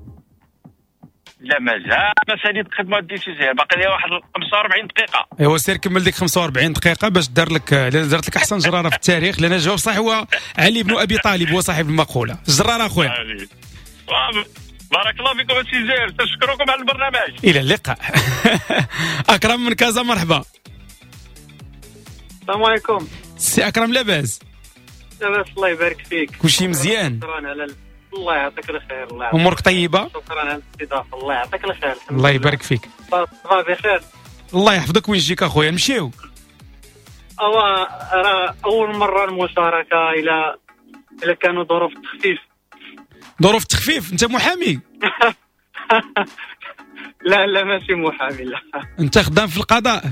لا مازال ساليت الخدمة ديال السيزوين، باقي لي واحد 45 دقيقة. ايوا سير كمل ديك 45 دقيقة باش درت لك احسن جرارة في التاريخ، لان الجواب صح هو علي بن ابي طالب، هو صاحب المقولة. الجرارة اخويا. بارك الله فيكم السيزير، تشكركم على البرنامج. الى اللقاء. اكرم من كازا، مرحبا. السلام عليكم. سي اكرم، لاباس؟ لاباس الله يبارك فيك. كلشي مزيان؟ شكرا على الله يعطيك الخير. الله يعطيك. امورك طيبه؟ شكرا على الاستضافه. الله يعطيك الخير. الله يبارك فيك. صافا بخير. الله يحفظك. وين جيك اخويا؟ نمشيو. راه اول مره المشاركه الى كانوا ظروف التخفيف. ظروف تخفيف. انت محامي؟ لا ماشي محامي، لا. انت خدام في القضاء؟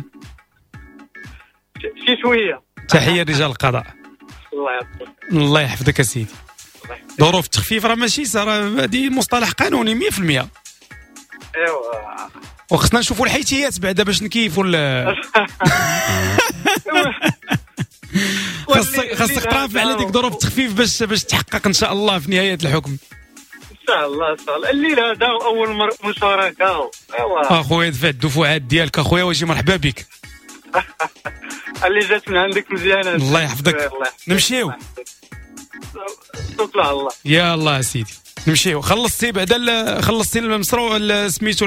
شي شويه. تحيه رجال القضاء. الله يعطيك. الله يحفظك سيدي. ظروف تخفيف راه ماشي هذه مصطلح قانوني 100%. ايوا وخصنا نشوفوا الحيتيات بعدا باش نكيفوا خاصك ترافع على ديك ظروف التخفيف باش تحقق ان شاء الله في نهايه الحكم. ان شاء الله الليل هذا اول مشاركه. ايوا اخويا دفع الدفعات ديالك اخويا، واجي مرحبا بك. اللي جات من عندك مزيانه. الله يحفظك. نمشيو. تطلع الله. يا الله سيدي نمشيو. خلصتي بعدا خلصتي المشروع سميتو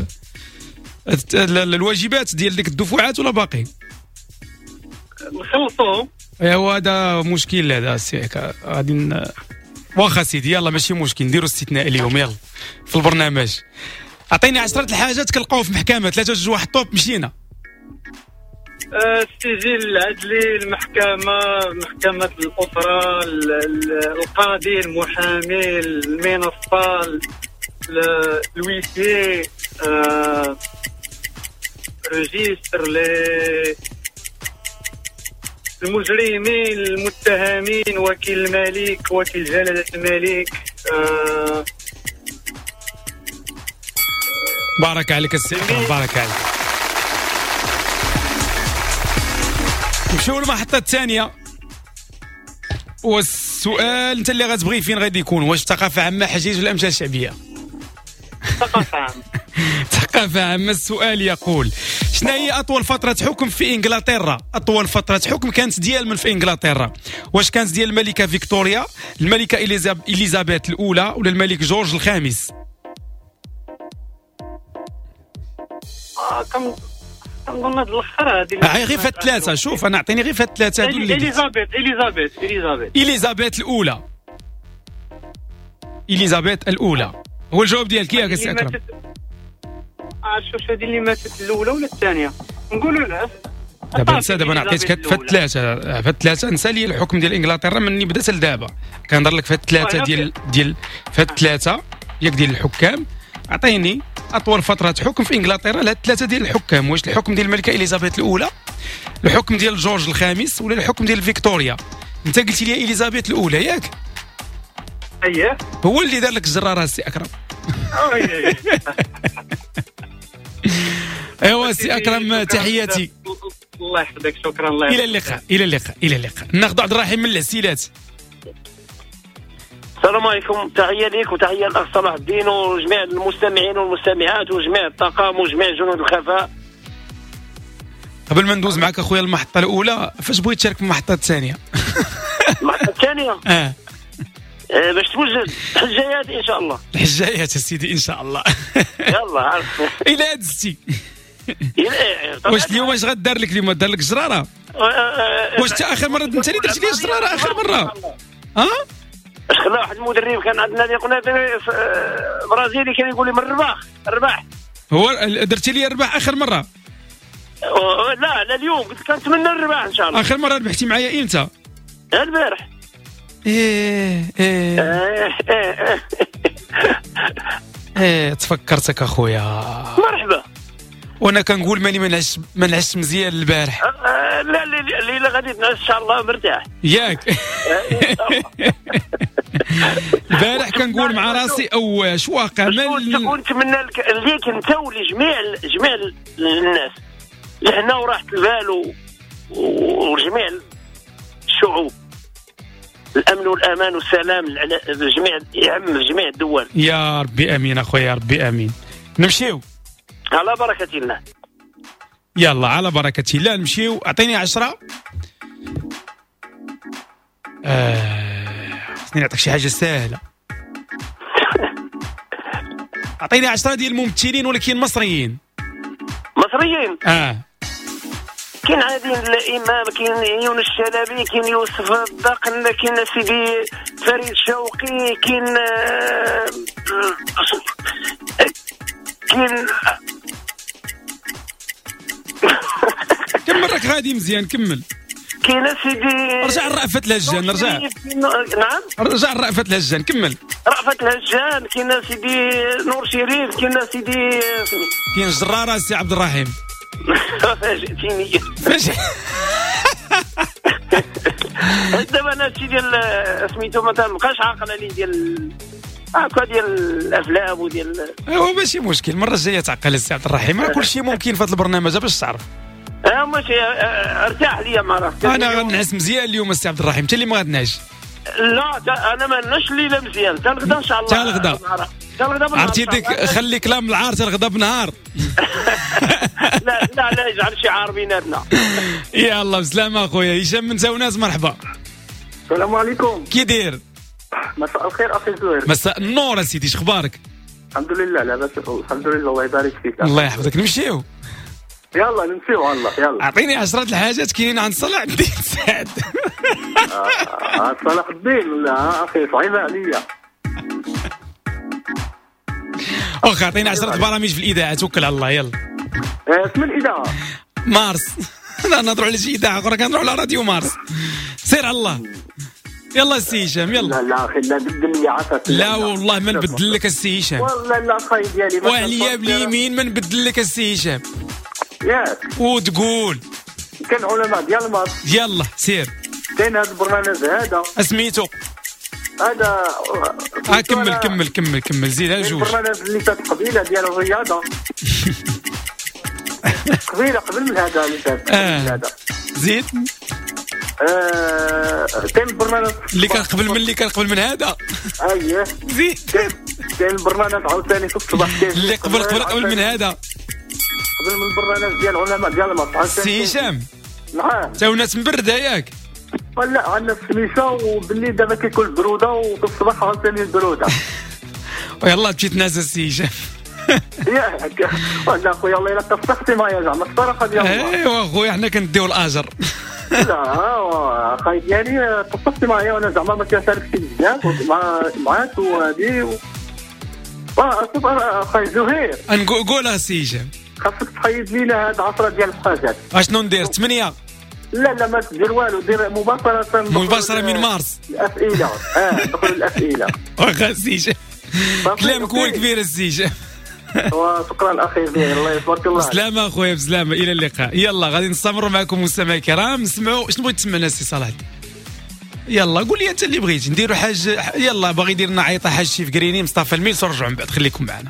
الواجبات ديال ديك الدفعات ولا باقي؟ نخلصوهم. ايوا هذا مشكل هذا غادي واخا سيدي يلا ماشي مشكل نديروا استثناء اليوم يلا في البرنامج. اعطيني 10 الحاجات كنلقاوه في محكمه 3 2 1 طوب مشينا. السجل العدلي، المحكمة، محكمة الأسرة، القاضي، المحامي، المنصة، الويسي، ريجستر المجرمين، المتهمين، وكيل الملك، وكيل جلالة الملك. بارك عليك السي أكرم، بارك عليك. نمشيو للمحطة الثانية. والسؤال انت اللي غتبغي فين غادي يكون؟ واش ثقافة عامة، حجيج ولا أمثال شعبية؟ ثقافة عامة. ثقافة عامة. السؤال يقول شنو هي أطول فترة حكم في إنجلترا؟ أطول فترة حكم كانت ديال من في إنجلترا؟ واش كانت ديال الملكة فيكتوريا، الملكة إليزابيث الأولى، ولا الملك جورج الخامس؟ كنظن هاد الاخر هادي غير فهاد الثلاثة. شوف أنا أعطيني غير فهاد الثلاثة هادو اللي إليزابيث الأولى. إليزابيث الأولى هو الجواب ديالك ياك السي أكرم؟ شوف هذه اللي ماتت الأولى ولا الثانية؟ نقولوا لا. دابا نعطيتك فهاد الثلاثة نسى لي الحكم ديال إنجلترا مني بدات لدابا. كنهضر لك فهاد الثلاثة ديال فهاد الثلاثة ياك ديال الحكام. أعطيني أطول فترة حكم في إنجلترا لهاد الثلاثة ديال الحكام. واش الحكم ديال الملكة إليزابيث الأولى، الحكم ديال جورج الخامس، ولا الحكم ديال فيكتوريا؟ أنت قلتي لي إليزابيث الأولى ياك؟ أيه هو اللي دار لك الجرارة السي أكرم. ايوا سي أكرم تحياتي. الله يحفظك. شكرا. الله إلى اللقاء. إلى اللقاء. إلى اللقاء. ناخذ عبد الرحيم من العسيلات. السلام عليكم. تحية ليك وتحية للأخ صلاح الدين وجميع المستمعين والمستمعات وجميع الطاقم وجميع جنود الخفاء. قبل ما ندوز معك أخويا المحطة الأولى، فاش بغيت تشارك في المحطة الثانية؟ المحطة الثانية؟ باش توجد الحجايات إن شاء الله. الحجايات سيدي إن شاء الله. يلا عارف. إلى هدزتي. واش اليوم اش غدار لك اليوم؟ دار لك جرارة؟ واش انت آخر مرة انت اللي درتي لي جرارة آخر مرة؟ اش خلى واحد المدرب كان عندنا اللي قلنا برازيلي كان يقول لي من الرباح. هو درتي لي الرباح آخر مرة؟ لا اليوم قلت كنتمنى الرباح ان شاء الله. آخر مرة ربحتي معايا امتى؟ البارح. تفكرتك اخويا. مرحبا. وانا كنقول ماني ما نعس مزيان البارح. لا الليله غادي تنعس ان شاء الله مرتاح ياك. البارح كنقول مع راسي واش واقع نتمنى ليك انت ولجميع الناس اللي حنا وراحه البال وجميع الشعوب الامن والامان والسلام للجميع يعم في جميع الدول. يا ربي امين اخويا يا ربي امين. نمشيو على بركه الله. يلا على بركه الله نمشيو. اعطيني 10. خصني نعطيك شي حاجه سهله. اعطيني 10 ديال الممثلين ولكن مصريين. كاين عادل الامام، كاين يونس الشلبي، كاين يوسف الدقن، كاين سيدي فريد شوقي، كاين كم مرة غادي مزيان كمل. كاين سيدي رجع رأفت الهجان رجع. نعم رجع رأفت الهجان كمل. رأفت الهجان كاين سيدي نور شريف كاين سيدي كاين جرارة سي عبد الرحيم. فاجئتيني. دابا انا شي ديال سميتو مثلا مابقاش عاقله لي ديال هكا ديال الافلام وديال ايوا ماشي مشكل المره الجايه تعقل السي عبد الرحيم راه كلشي ممكن في هذا البرنامج باش تعرف. ماشي ارتاح ليا ما راه انا غنعس مزيان اليوم السي عبد الرحيم انت اللي ما غتنعش. لا انا ما نعش الليله مزيان حتى الغدا ان شاء الله. حتى الغدا عرفتي ديك خلي كلام العار حتى الغدا بنهار. لا يجعل شعار بيناتنا. يلا بسلامه اخويا هشام من زوناز مرحبا. السلام عليكم. كي داير؟ مساء الخير اخي زهير. مساء النور اسيدي شخبارك؟ الحمد لله لاباس الحمد لله الله يبارك فيك. الله يحفظك نمشيو. يلا نمشيو والله يلا. اعطيني 10 الحاجات كاينين عند صلاح الدين سعد. صلاح الدين لا اخي صعيبه عليا. واخا اعطيني 10 برامج في الاذاعه توكل على الله يلا. اسم الاذاعه مارس. لا نهضروا على شي اذاعه اخرى كنروحوا على راديو مارس. سير على الله. يلا السي هشام يلا. لا اخي لا بدل لي عافاك. لا والله ما نبدل لك السي هشام. والله لا اخي ديالي وعليا باليمين ما نبدل لك السي هشام. ياك وتقول كان علماء ديال المارس. يلا سير. كاين هذا البرنامج هذا اسميتو هذا كمل زيد على جوج. البرنامج اللي فات قبيله ديال الرياضه. قبل من هذا اللي فات هذا زيد. كاين البرنامج اللي كان قبل من هذا. اييه زيد. كاين البرنامج عاوتاني في الصباح اللي قبل من هذا. قبل من البرنامج ديال العلماء ديال المصحف. سي هشام. نعم. تاو ناس مبرده ياك. لا عندنا السميشه وبالليل دابا كيكون البروده وفي الصباح عاوتاني البروده. ويلا تمشي تنازل السي هشام. ياك ولا خويا الله الا تصحتي معايا زعما الصراحه ديال الله. ايوا خويا حنا كنديو الاجر. لا اخاي ديالي تصحتي معايا وانا زعما ما كنشاركش بزاف معاك وهادي شوف اخاي زهير قولها السي هشام. خاصك تحيد لينا هاد 10 ديال الحاجات. اشنو ندير 8؟ لا ما تدير والو دير مباشرة من مارس. الأسئلة دخل الأسئلة. واخا السي هشام كلامك هو الكبير السي هشام. شكرا اخي زهير الله يبارك الله. بسلامة اخويا بسلامة الى اللقاء. يلا غادي نستمروا معكم مستمعي الكرام نسمعوا شنو بغيت تسمعنا السي صلاح الدين. يلا قول لي انت اللي بغيتي نديروا حاجه. يلا باغي يدير لنا عيطه حاج شيف كريني مصطفى الميلس ونرجعوا من بعد خليكم معنا.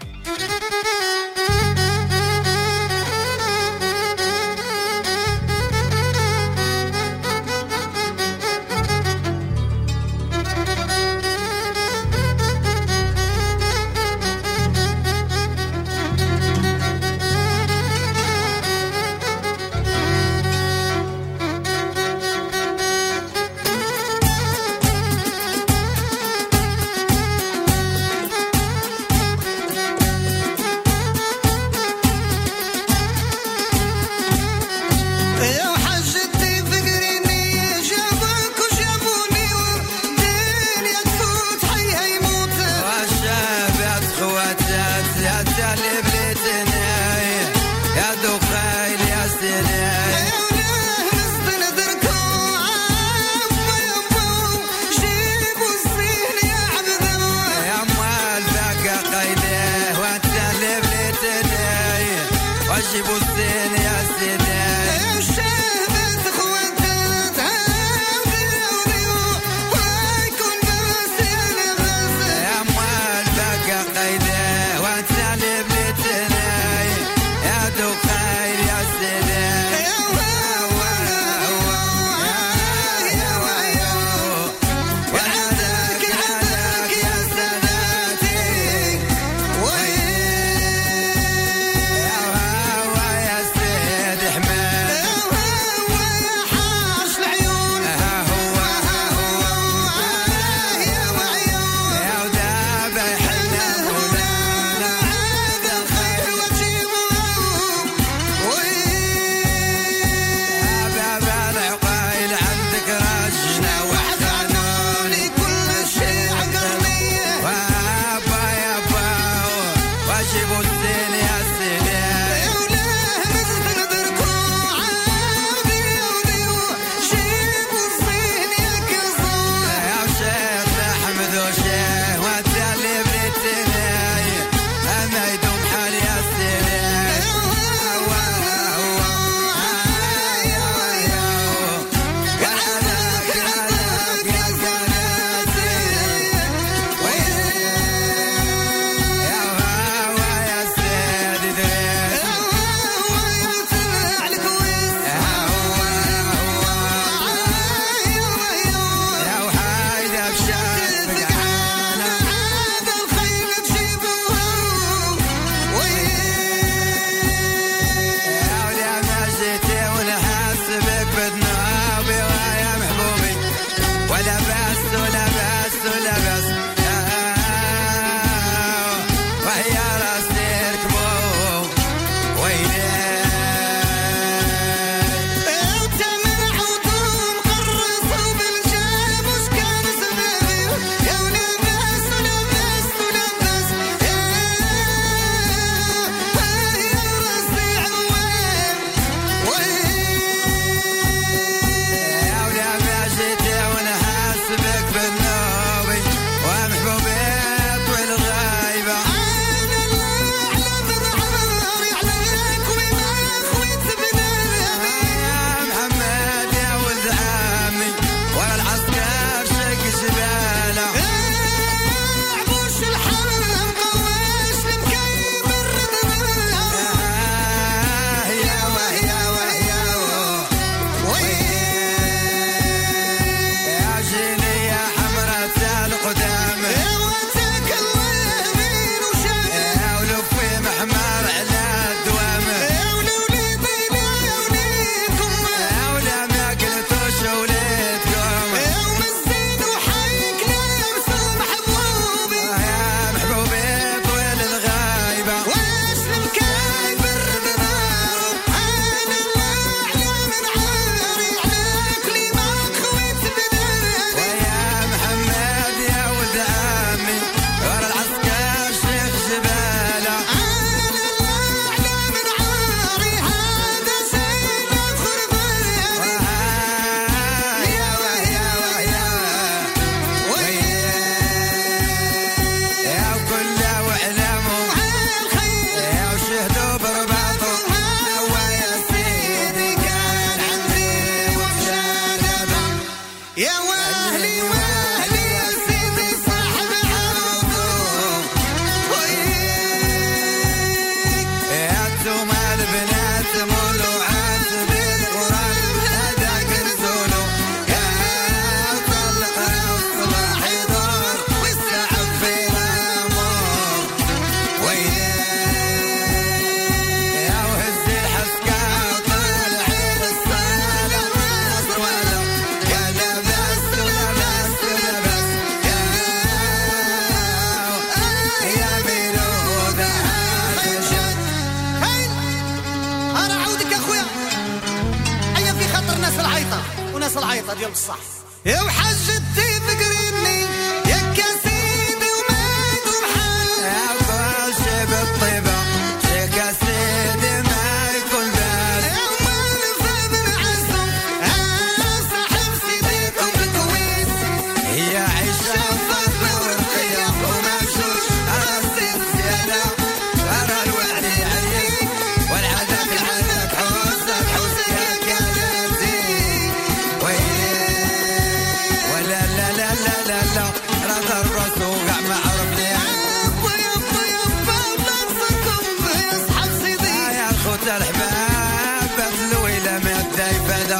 الناس العيطه ديال بصح يا وحجتي فكريني يا كاسيدي ومايد ومحل يا كلشي بالطيبه يا كاسيدي ما يكون بال يا مالفه من عزم صاحب سيديكم الكويس هي عيشه فاطمه ورقيه وممشوش راسي الزياده ورا الوعدي عليك والعذاب العذاب حوسك حوسك يا كنازي ويلي ولا لا لا لا لا لا راه الرسول كاع ما عرفني يا بنصكم يصحى سيدي يا خوت الحباب الويله ما دايفه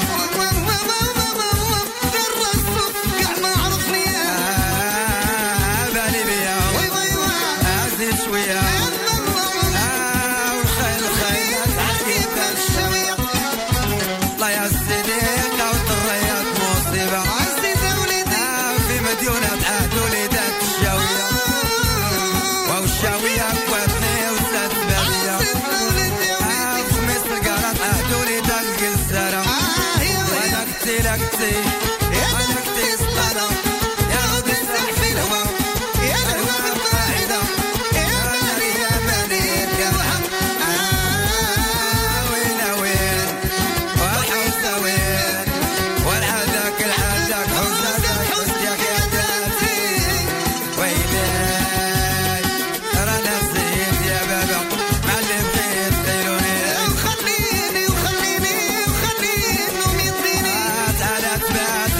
الرسول كاع ما عرفني بالي بيا ازيد شويه والخيل خيل تعدي بالشويه الله يا الصديق والطريات مصيبه عزيزه وليدي في مديونه عهد وليدات الشاويه والشاويه كواتني وسات باليه في مصر قرات عهد وليدات القزاره وانا كتي لكتي وانا كتي سطاله يا غدي الساح في الهوا يا الهوا قاعده يا نار يا منير يا وهم وين وين والحوسه وين والعذاك العذاك حوسك يا داتي ويلي رانا زيد يا بابا معلم زيد خيلوني وخليني وخليني وخليني وميطيني تعال تبات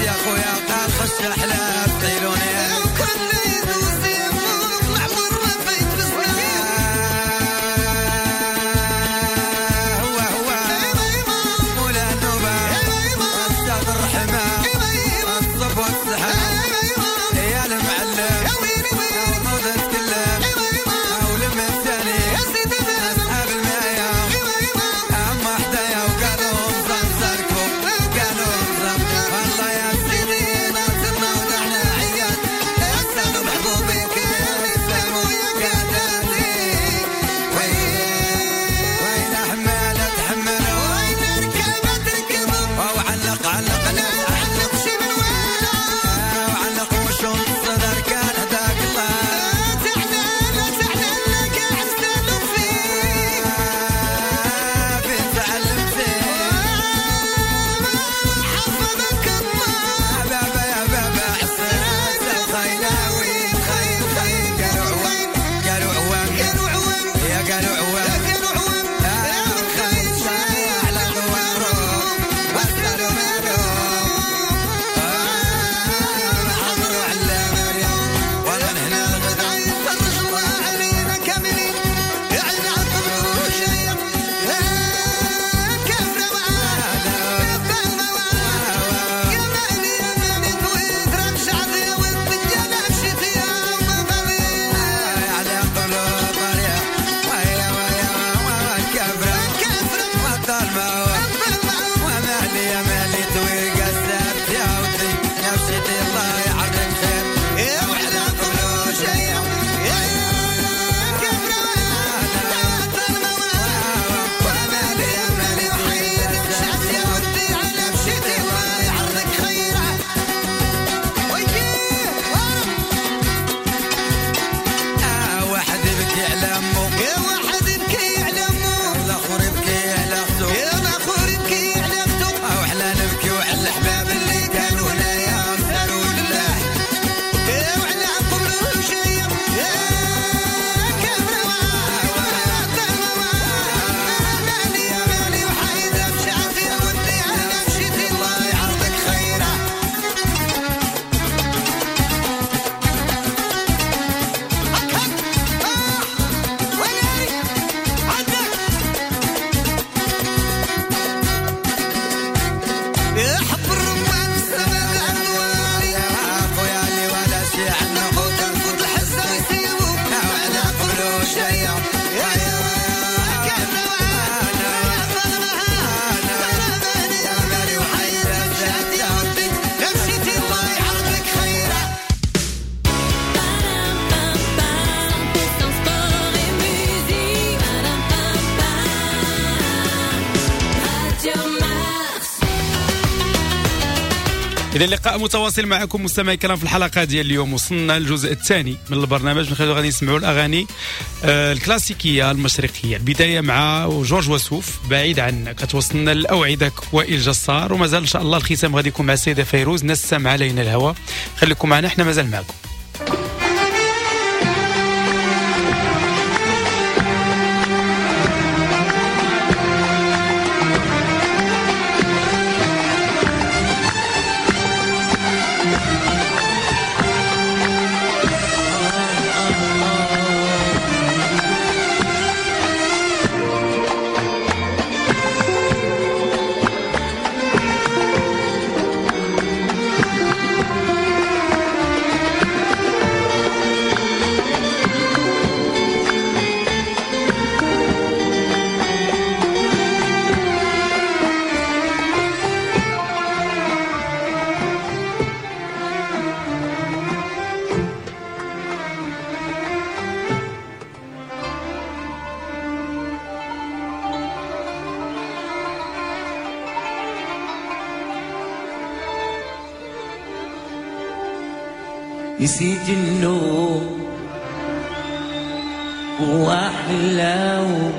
إذا اللقاء متواصل معكم مستمعي الكرام في الحلقة ديال اليوم. وصلنا للجزء الثاني من البرنامج، من خلال غادي نسمعوا الأغاني الكلاسيكية المشرقية. البداية مع جورج وسوف بعيد عنك، كتوصلنا لأوعدك وائل جسار، ومازال إن شاء الله الختام غادي يكون مع السيدة فيروز نسم علينا الهوى. خليكم معنا، احنا مازال معكم. نسيت النوم وأحلام،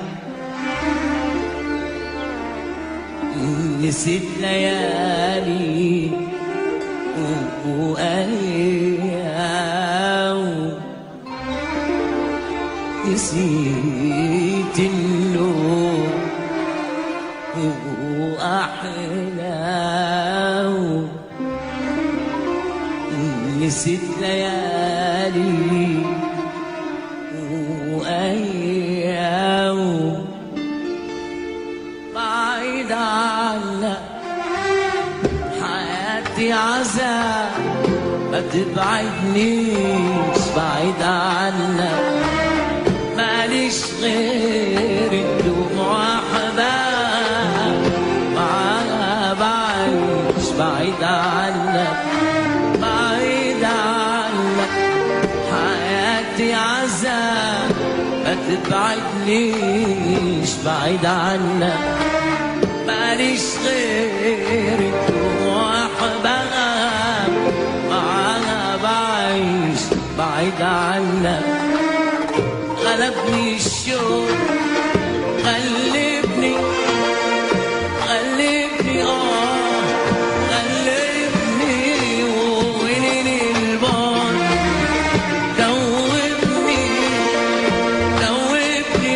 نسيت ليالي وأيام، نسيت النوم وأحلام، نسيت ليالي وأيام، بعيد عنك حياتي عذاب، ما تبعدنيش بعيد عنك، ماليش غير الدموع وأحباب، معاها بعيش بعيد عنك، حياتي عذاب، ما تبعدنيش بعيد عنك، ماليش غير الدموع وأحباب، معاها بعيش بعيد عنك. غلبني الشوق غلبني غلبني غلبني ويني البعد دوبني دوبني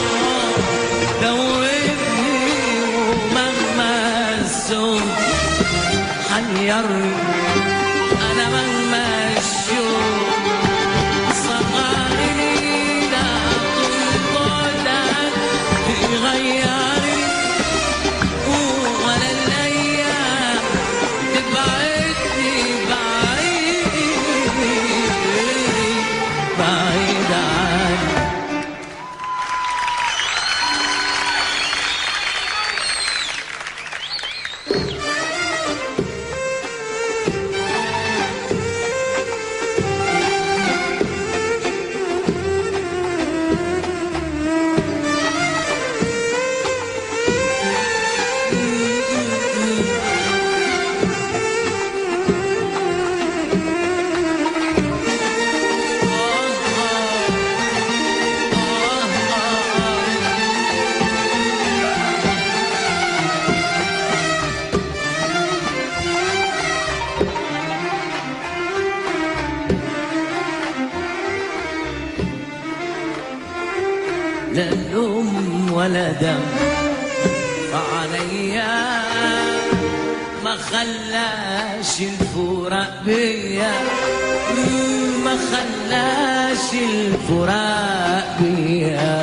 دوبني، ومهما الزوج حيرني أنا، مهما الشوق صغرني لا طول بعدك يغيرني، ولا الأيام تبعدني بعيد بعيد عنك. لا لوم ولا دم فعليا، ما خلاش الفراق بيا، ما خلاش الفراق بيا،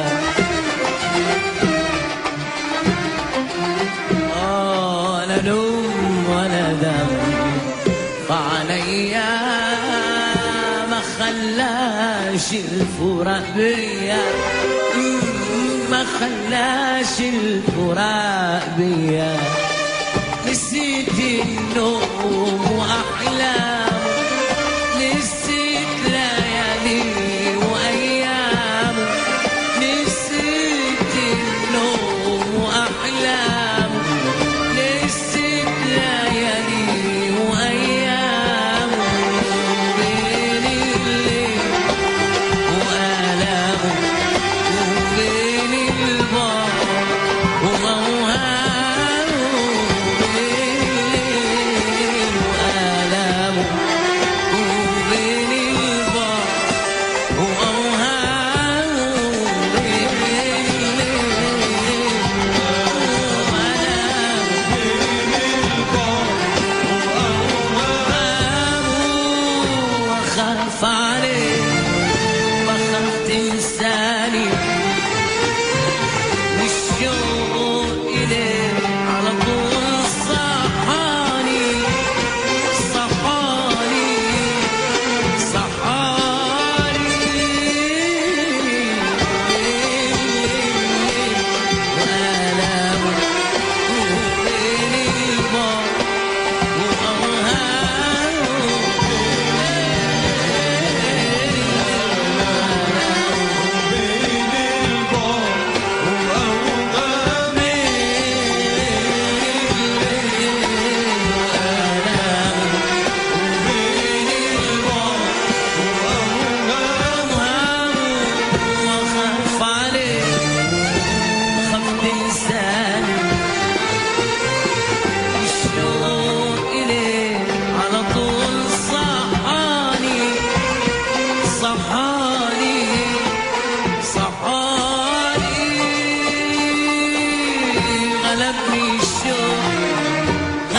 لا لوم ولا دم فعليا، ما خلاش الفراق بيا، ما خلاش الفراق بيا، نسيت النوم وأحلام، نسيت ليالي وأيام، نسيت النوم وأحلام، نسيت ليالي وأيام.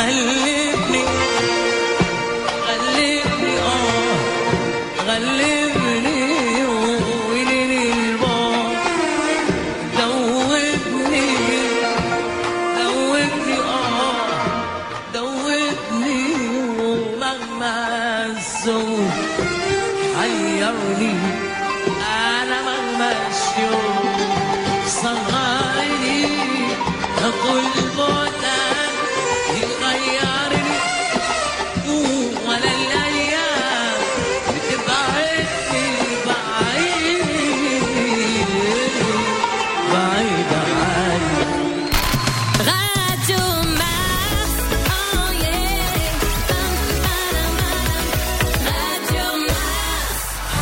غلبني غلبني غلبني ويلي البار دوبني دوبني ومهما الزوج حيرني أنا مهما الشوق صغرني أقول بعدك يغيرني ولا الأيام بتبعدني بعيد عني Radio Mars, oh yeah. Radio Mars.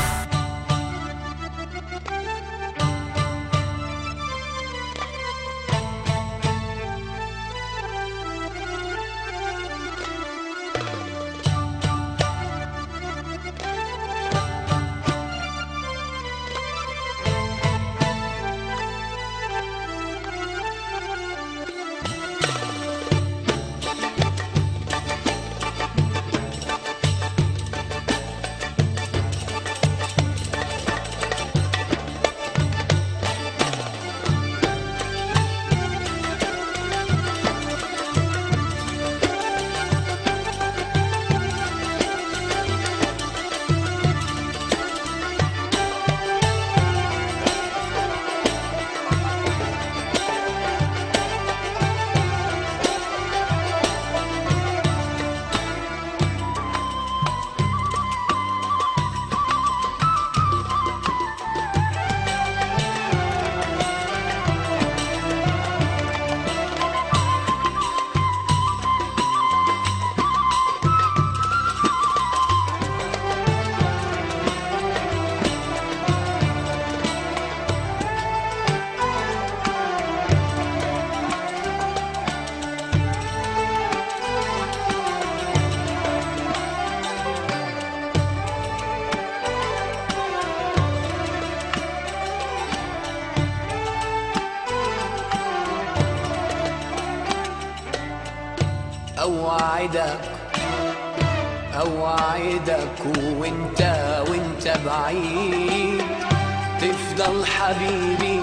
أوعدك وانت بعيد تفضل حبيبي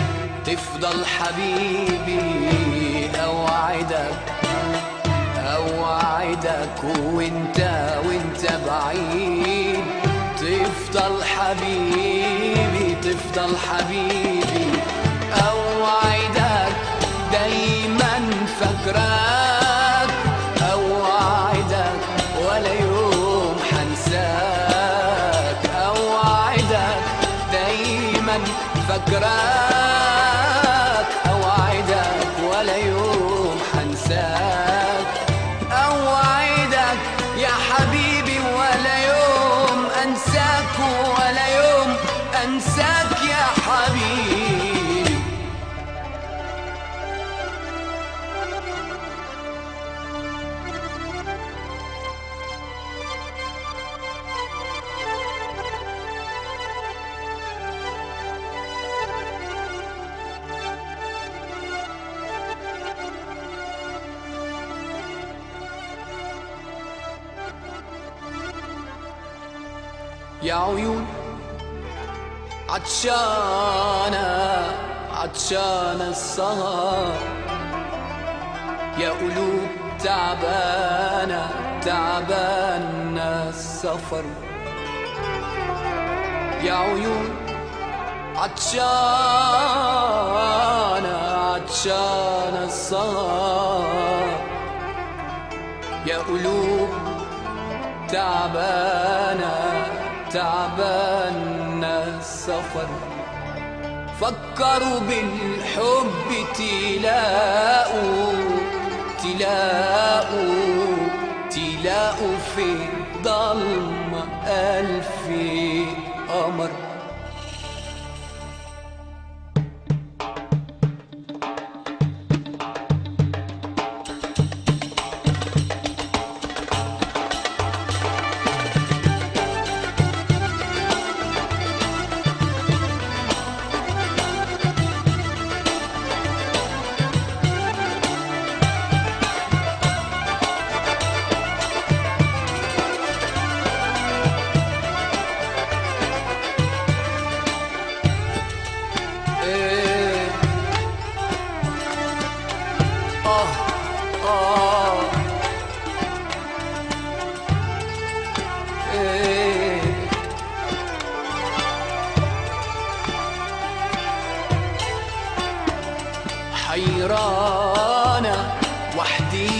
أوعدك وانت بعيد تفضل حبيبي أوعدك دايما فاكراك أوعدك ولا يوم حنساك أوعدك دايما فاكراك أوعدك ولا يوم حنساك أوعدك يا حبيبي ولا يوم أنساك ولا يوم أنساك يا حبيبي يا عيون عطشانة السهر يا قلوب تعبانة السفر يا عيون عطشانة السهر يا قلوب تعبانة السفر فكروا بالحب تلاقوا في ضلمة ألف قمر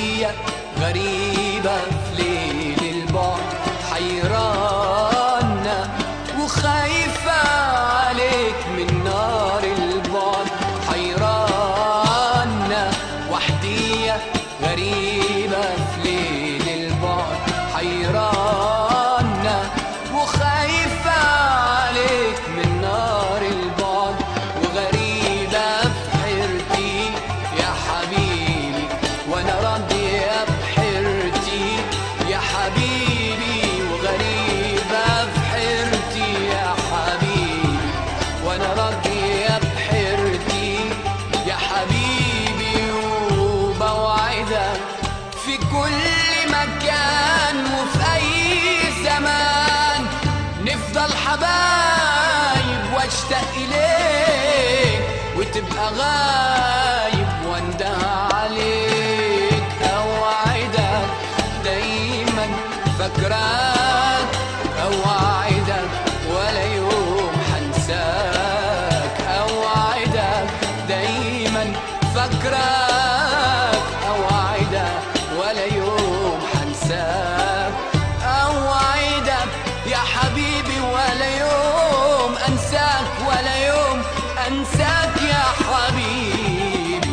وحدية غريبة في ليل البعد حيرانة وخايفة عليك من نار البعد حيرانة وحدية غريبة في ليل البعد حيرانة وخايفة عليك من نار البعد وغريبة بحيرتي يا حبيبي وانا راضية بحيرتي يا حبيبي وغريبة بحيرتي يا حبيبي وانا راضية بحيرتي يا حبيبي وبوعدك في كل مكان وفي أي زمان نفضل حبايب واشتاق إليك وتبقى غايب وانده عليك أوعدك دايما فاكراك أوعدك ولا يوم حنساك أوعدك دايما فاكراك أوعدك ولا يوم حنساك أوعدك يا حبيبي ولا يوم أنساك ولا يوم أنساك يا حبيبي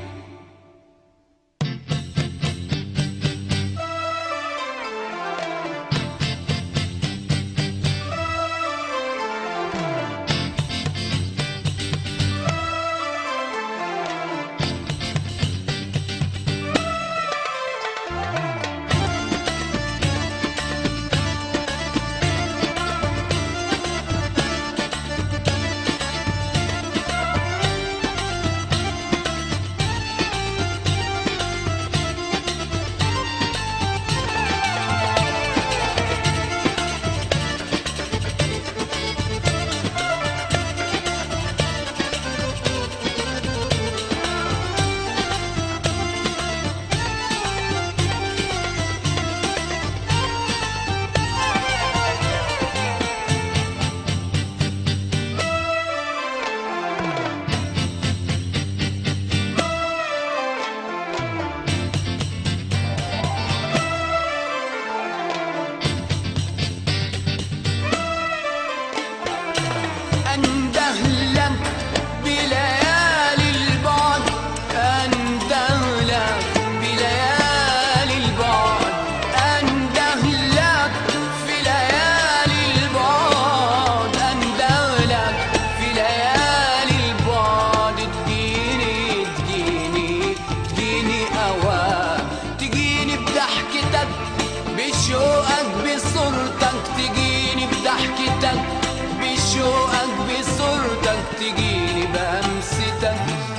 بشوقك بصورتك تجيني بضحكتك بشوقك بصورتك تجيني بهمستك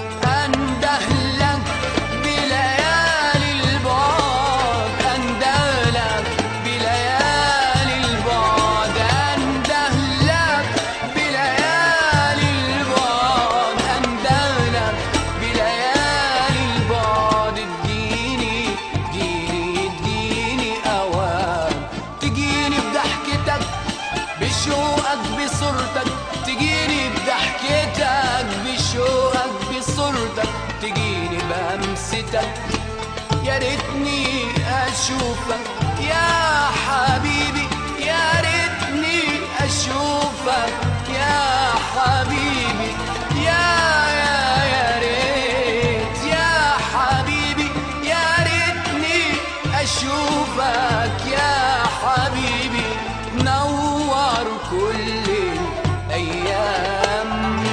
أندهلك بليالي البعد أندهلك بليالي البعد أندهلك بليالي البعد أندهلك بليالي البعد اديني أوام تجيني بضحكتك بشوقك بصورتك تجيني بضحكتك بشوقك بصورتك تجيني بهمستك يا ريتني اشوفك يا حبيبي يا ريتني اشوفك يا حبيبي يا ريت يا حبيبي يا ريتني اشوفك يا حبيبي نور كل الأيام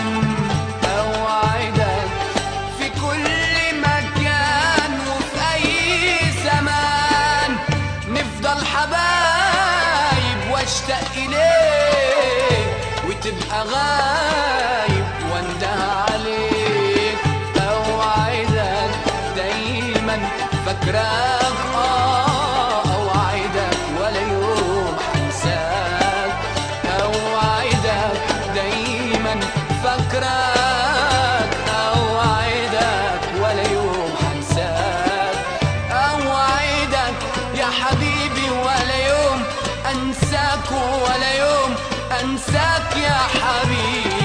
أوعدك في كل مكان وفي أي زمان نفضل حبايب واشتاق إليك وتبقى غايب وانده عليك أوعدك دايما فاكراك أوعدك ولا يوم حنساك أوعدك دايما فاكراك أوعدك ولا يوم حنساك أوعدك يا حبيبي ولا يوم أنساك ولا يوم أنساك يا حبيبي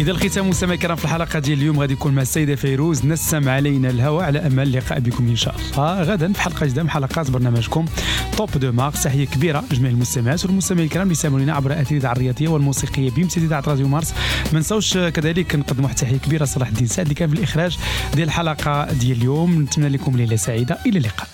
إذا الختام مستمعي الكرام في الحلقة ديال اليوم غادي يكون مع السيدة فيروز نسم علينا الهوى على أمل اللقاء بكم إن شاء الله غدا في حلقة جديدة من حلقات برنامجكم توب دو مارس. تحية كبيرة لجميع المستمعات والمستمعين الكرام اللي يسمعونا عبر أثير الإذاعة الرياضية والموسيقية بامتداد إذاعة راديو مارس. ما نساوش كذلك نقدموا تحية كبيرة صلاح الدين سعد اللي كان في الإخراج ديال الحلقة ديال اليوم. نتمنى لكم ليلة سعيدة، إلى اللقاء.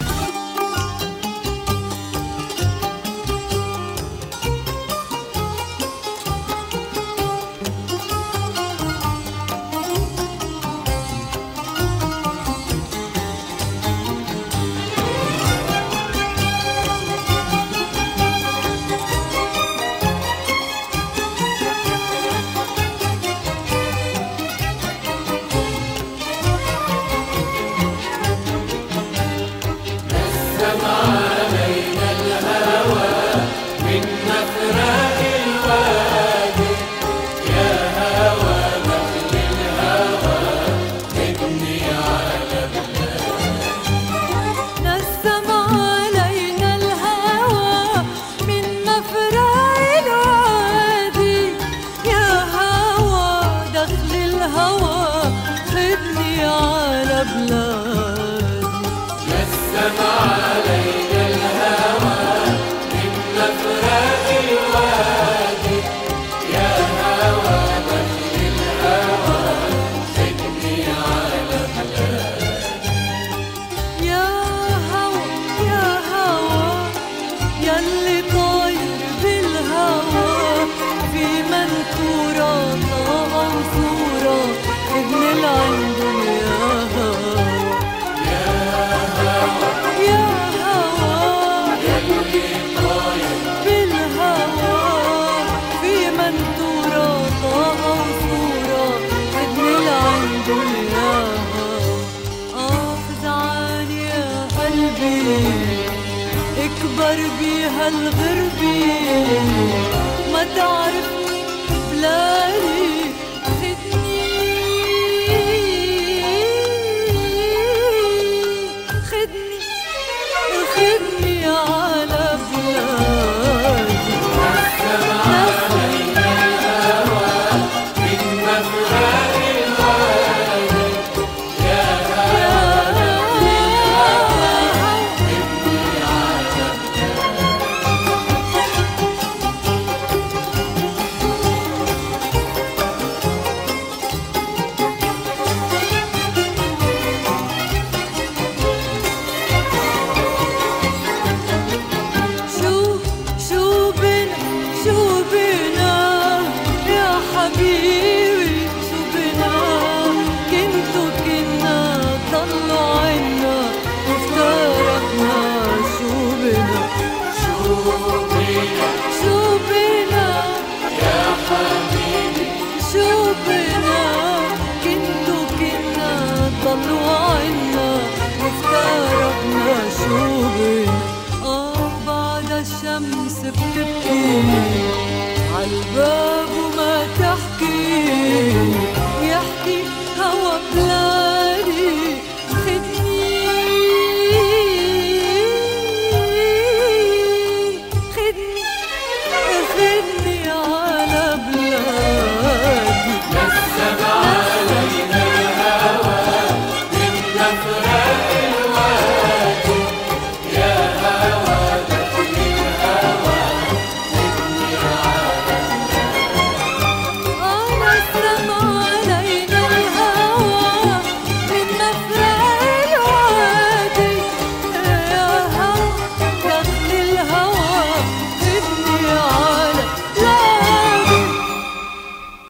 اكبر بيها الغربي ما تعرفني بلادي خدني على بلادي بعد الشمس بتبكي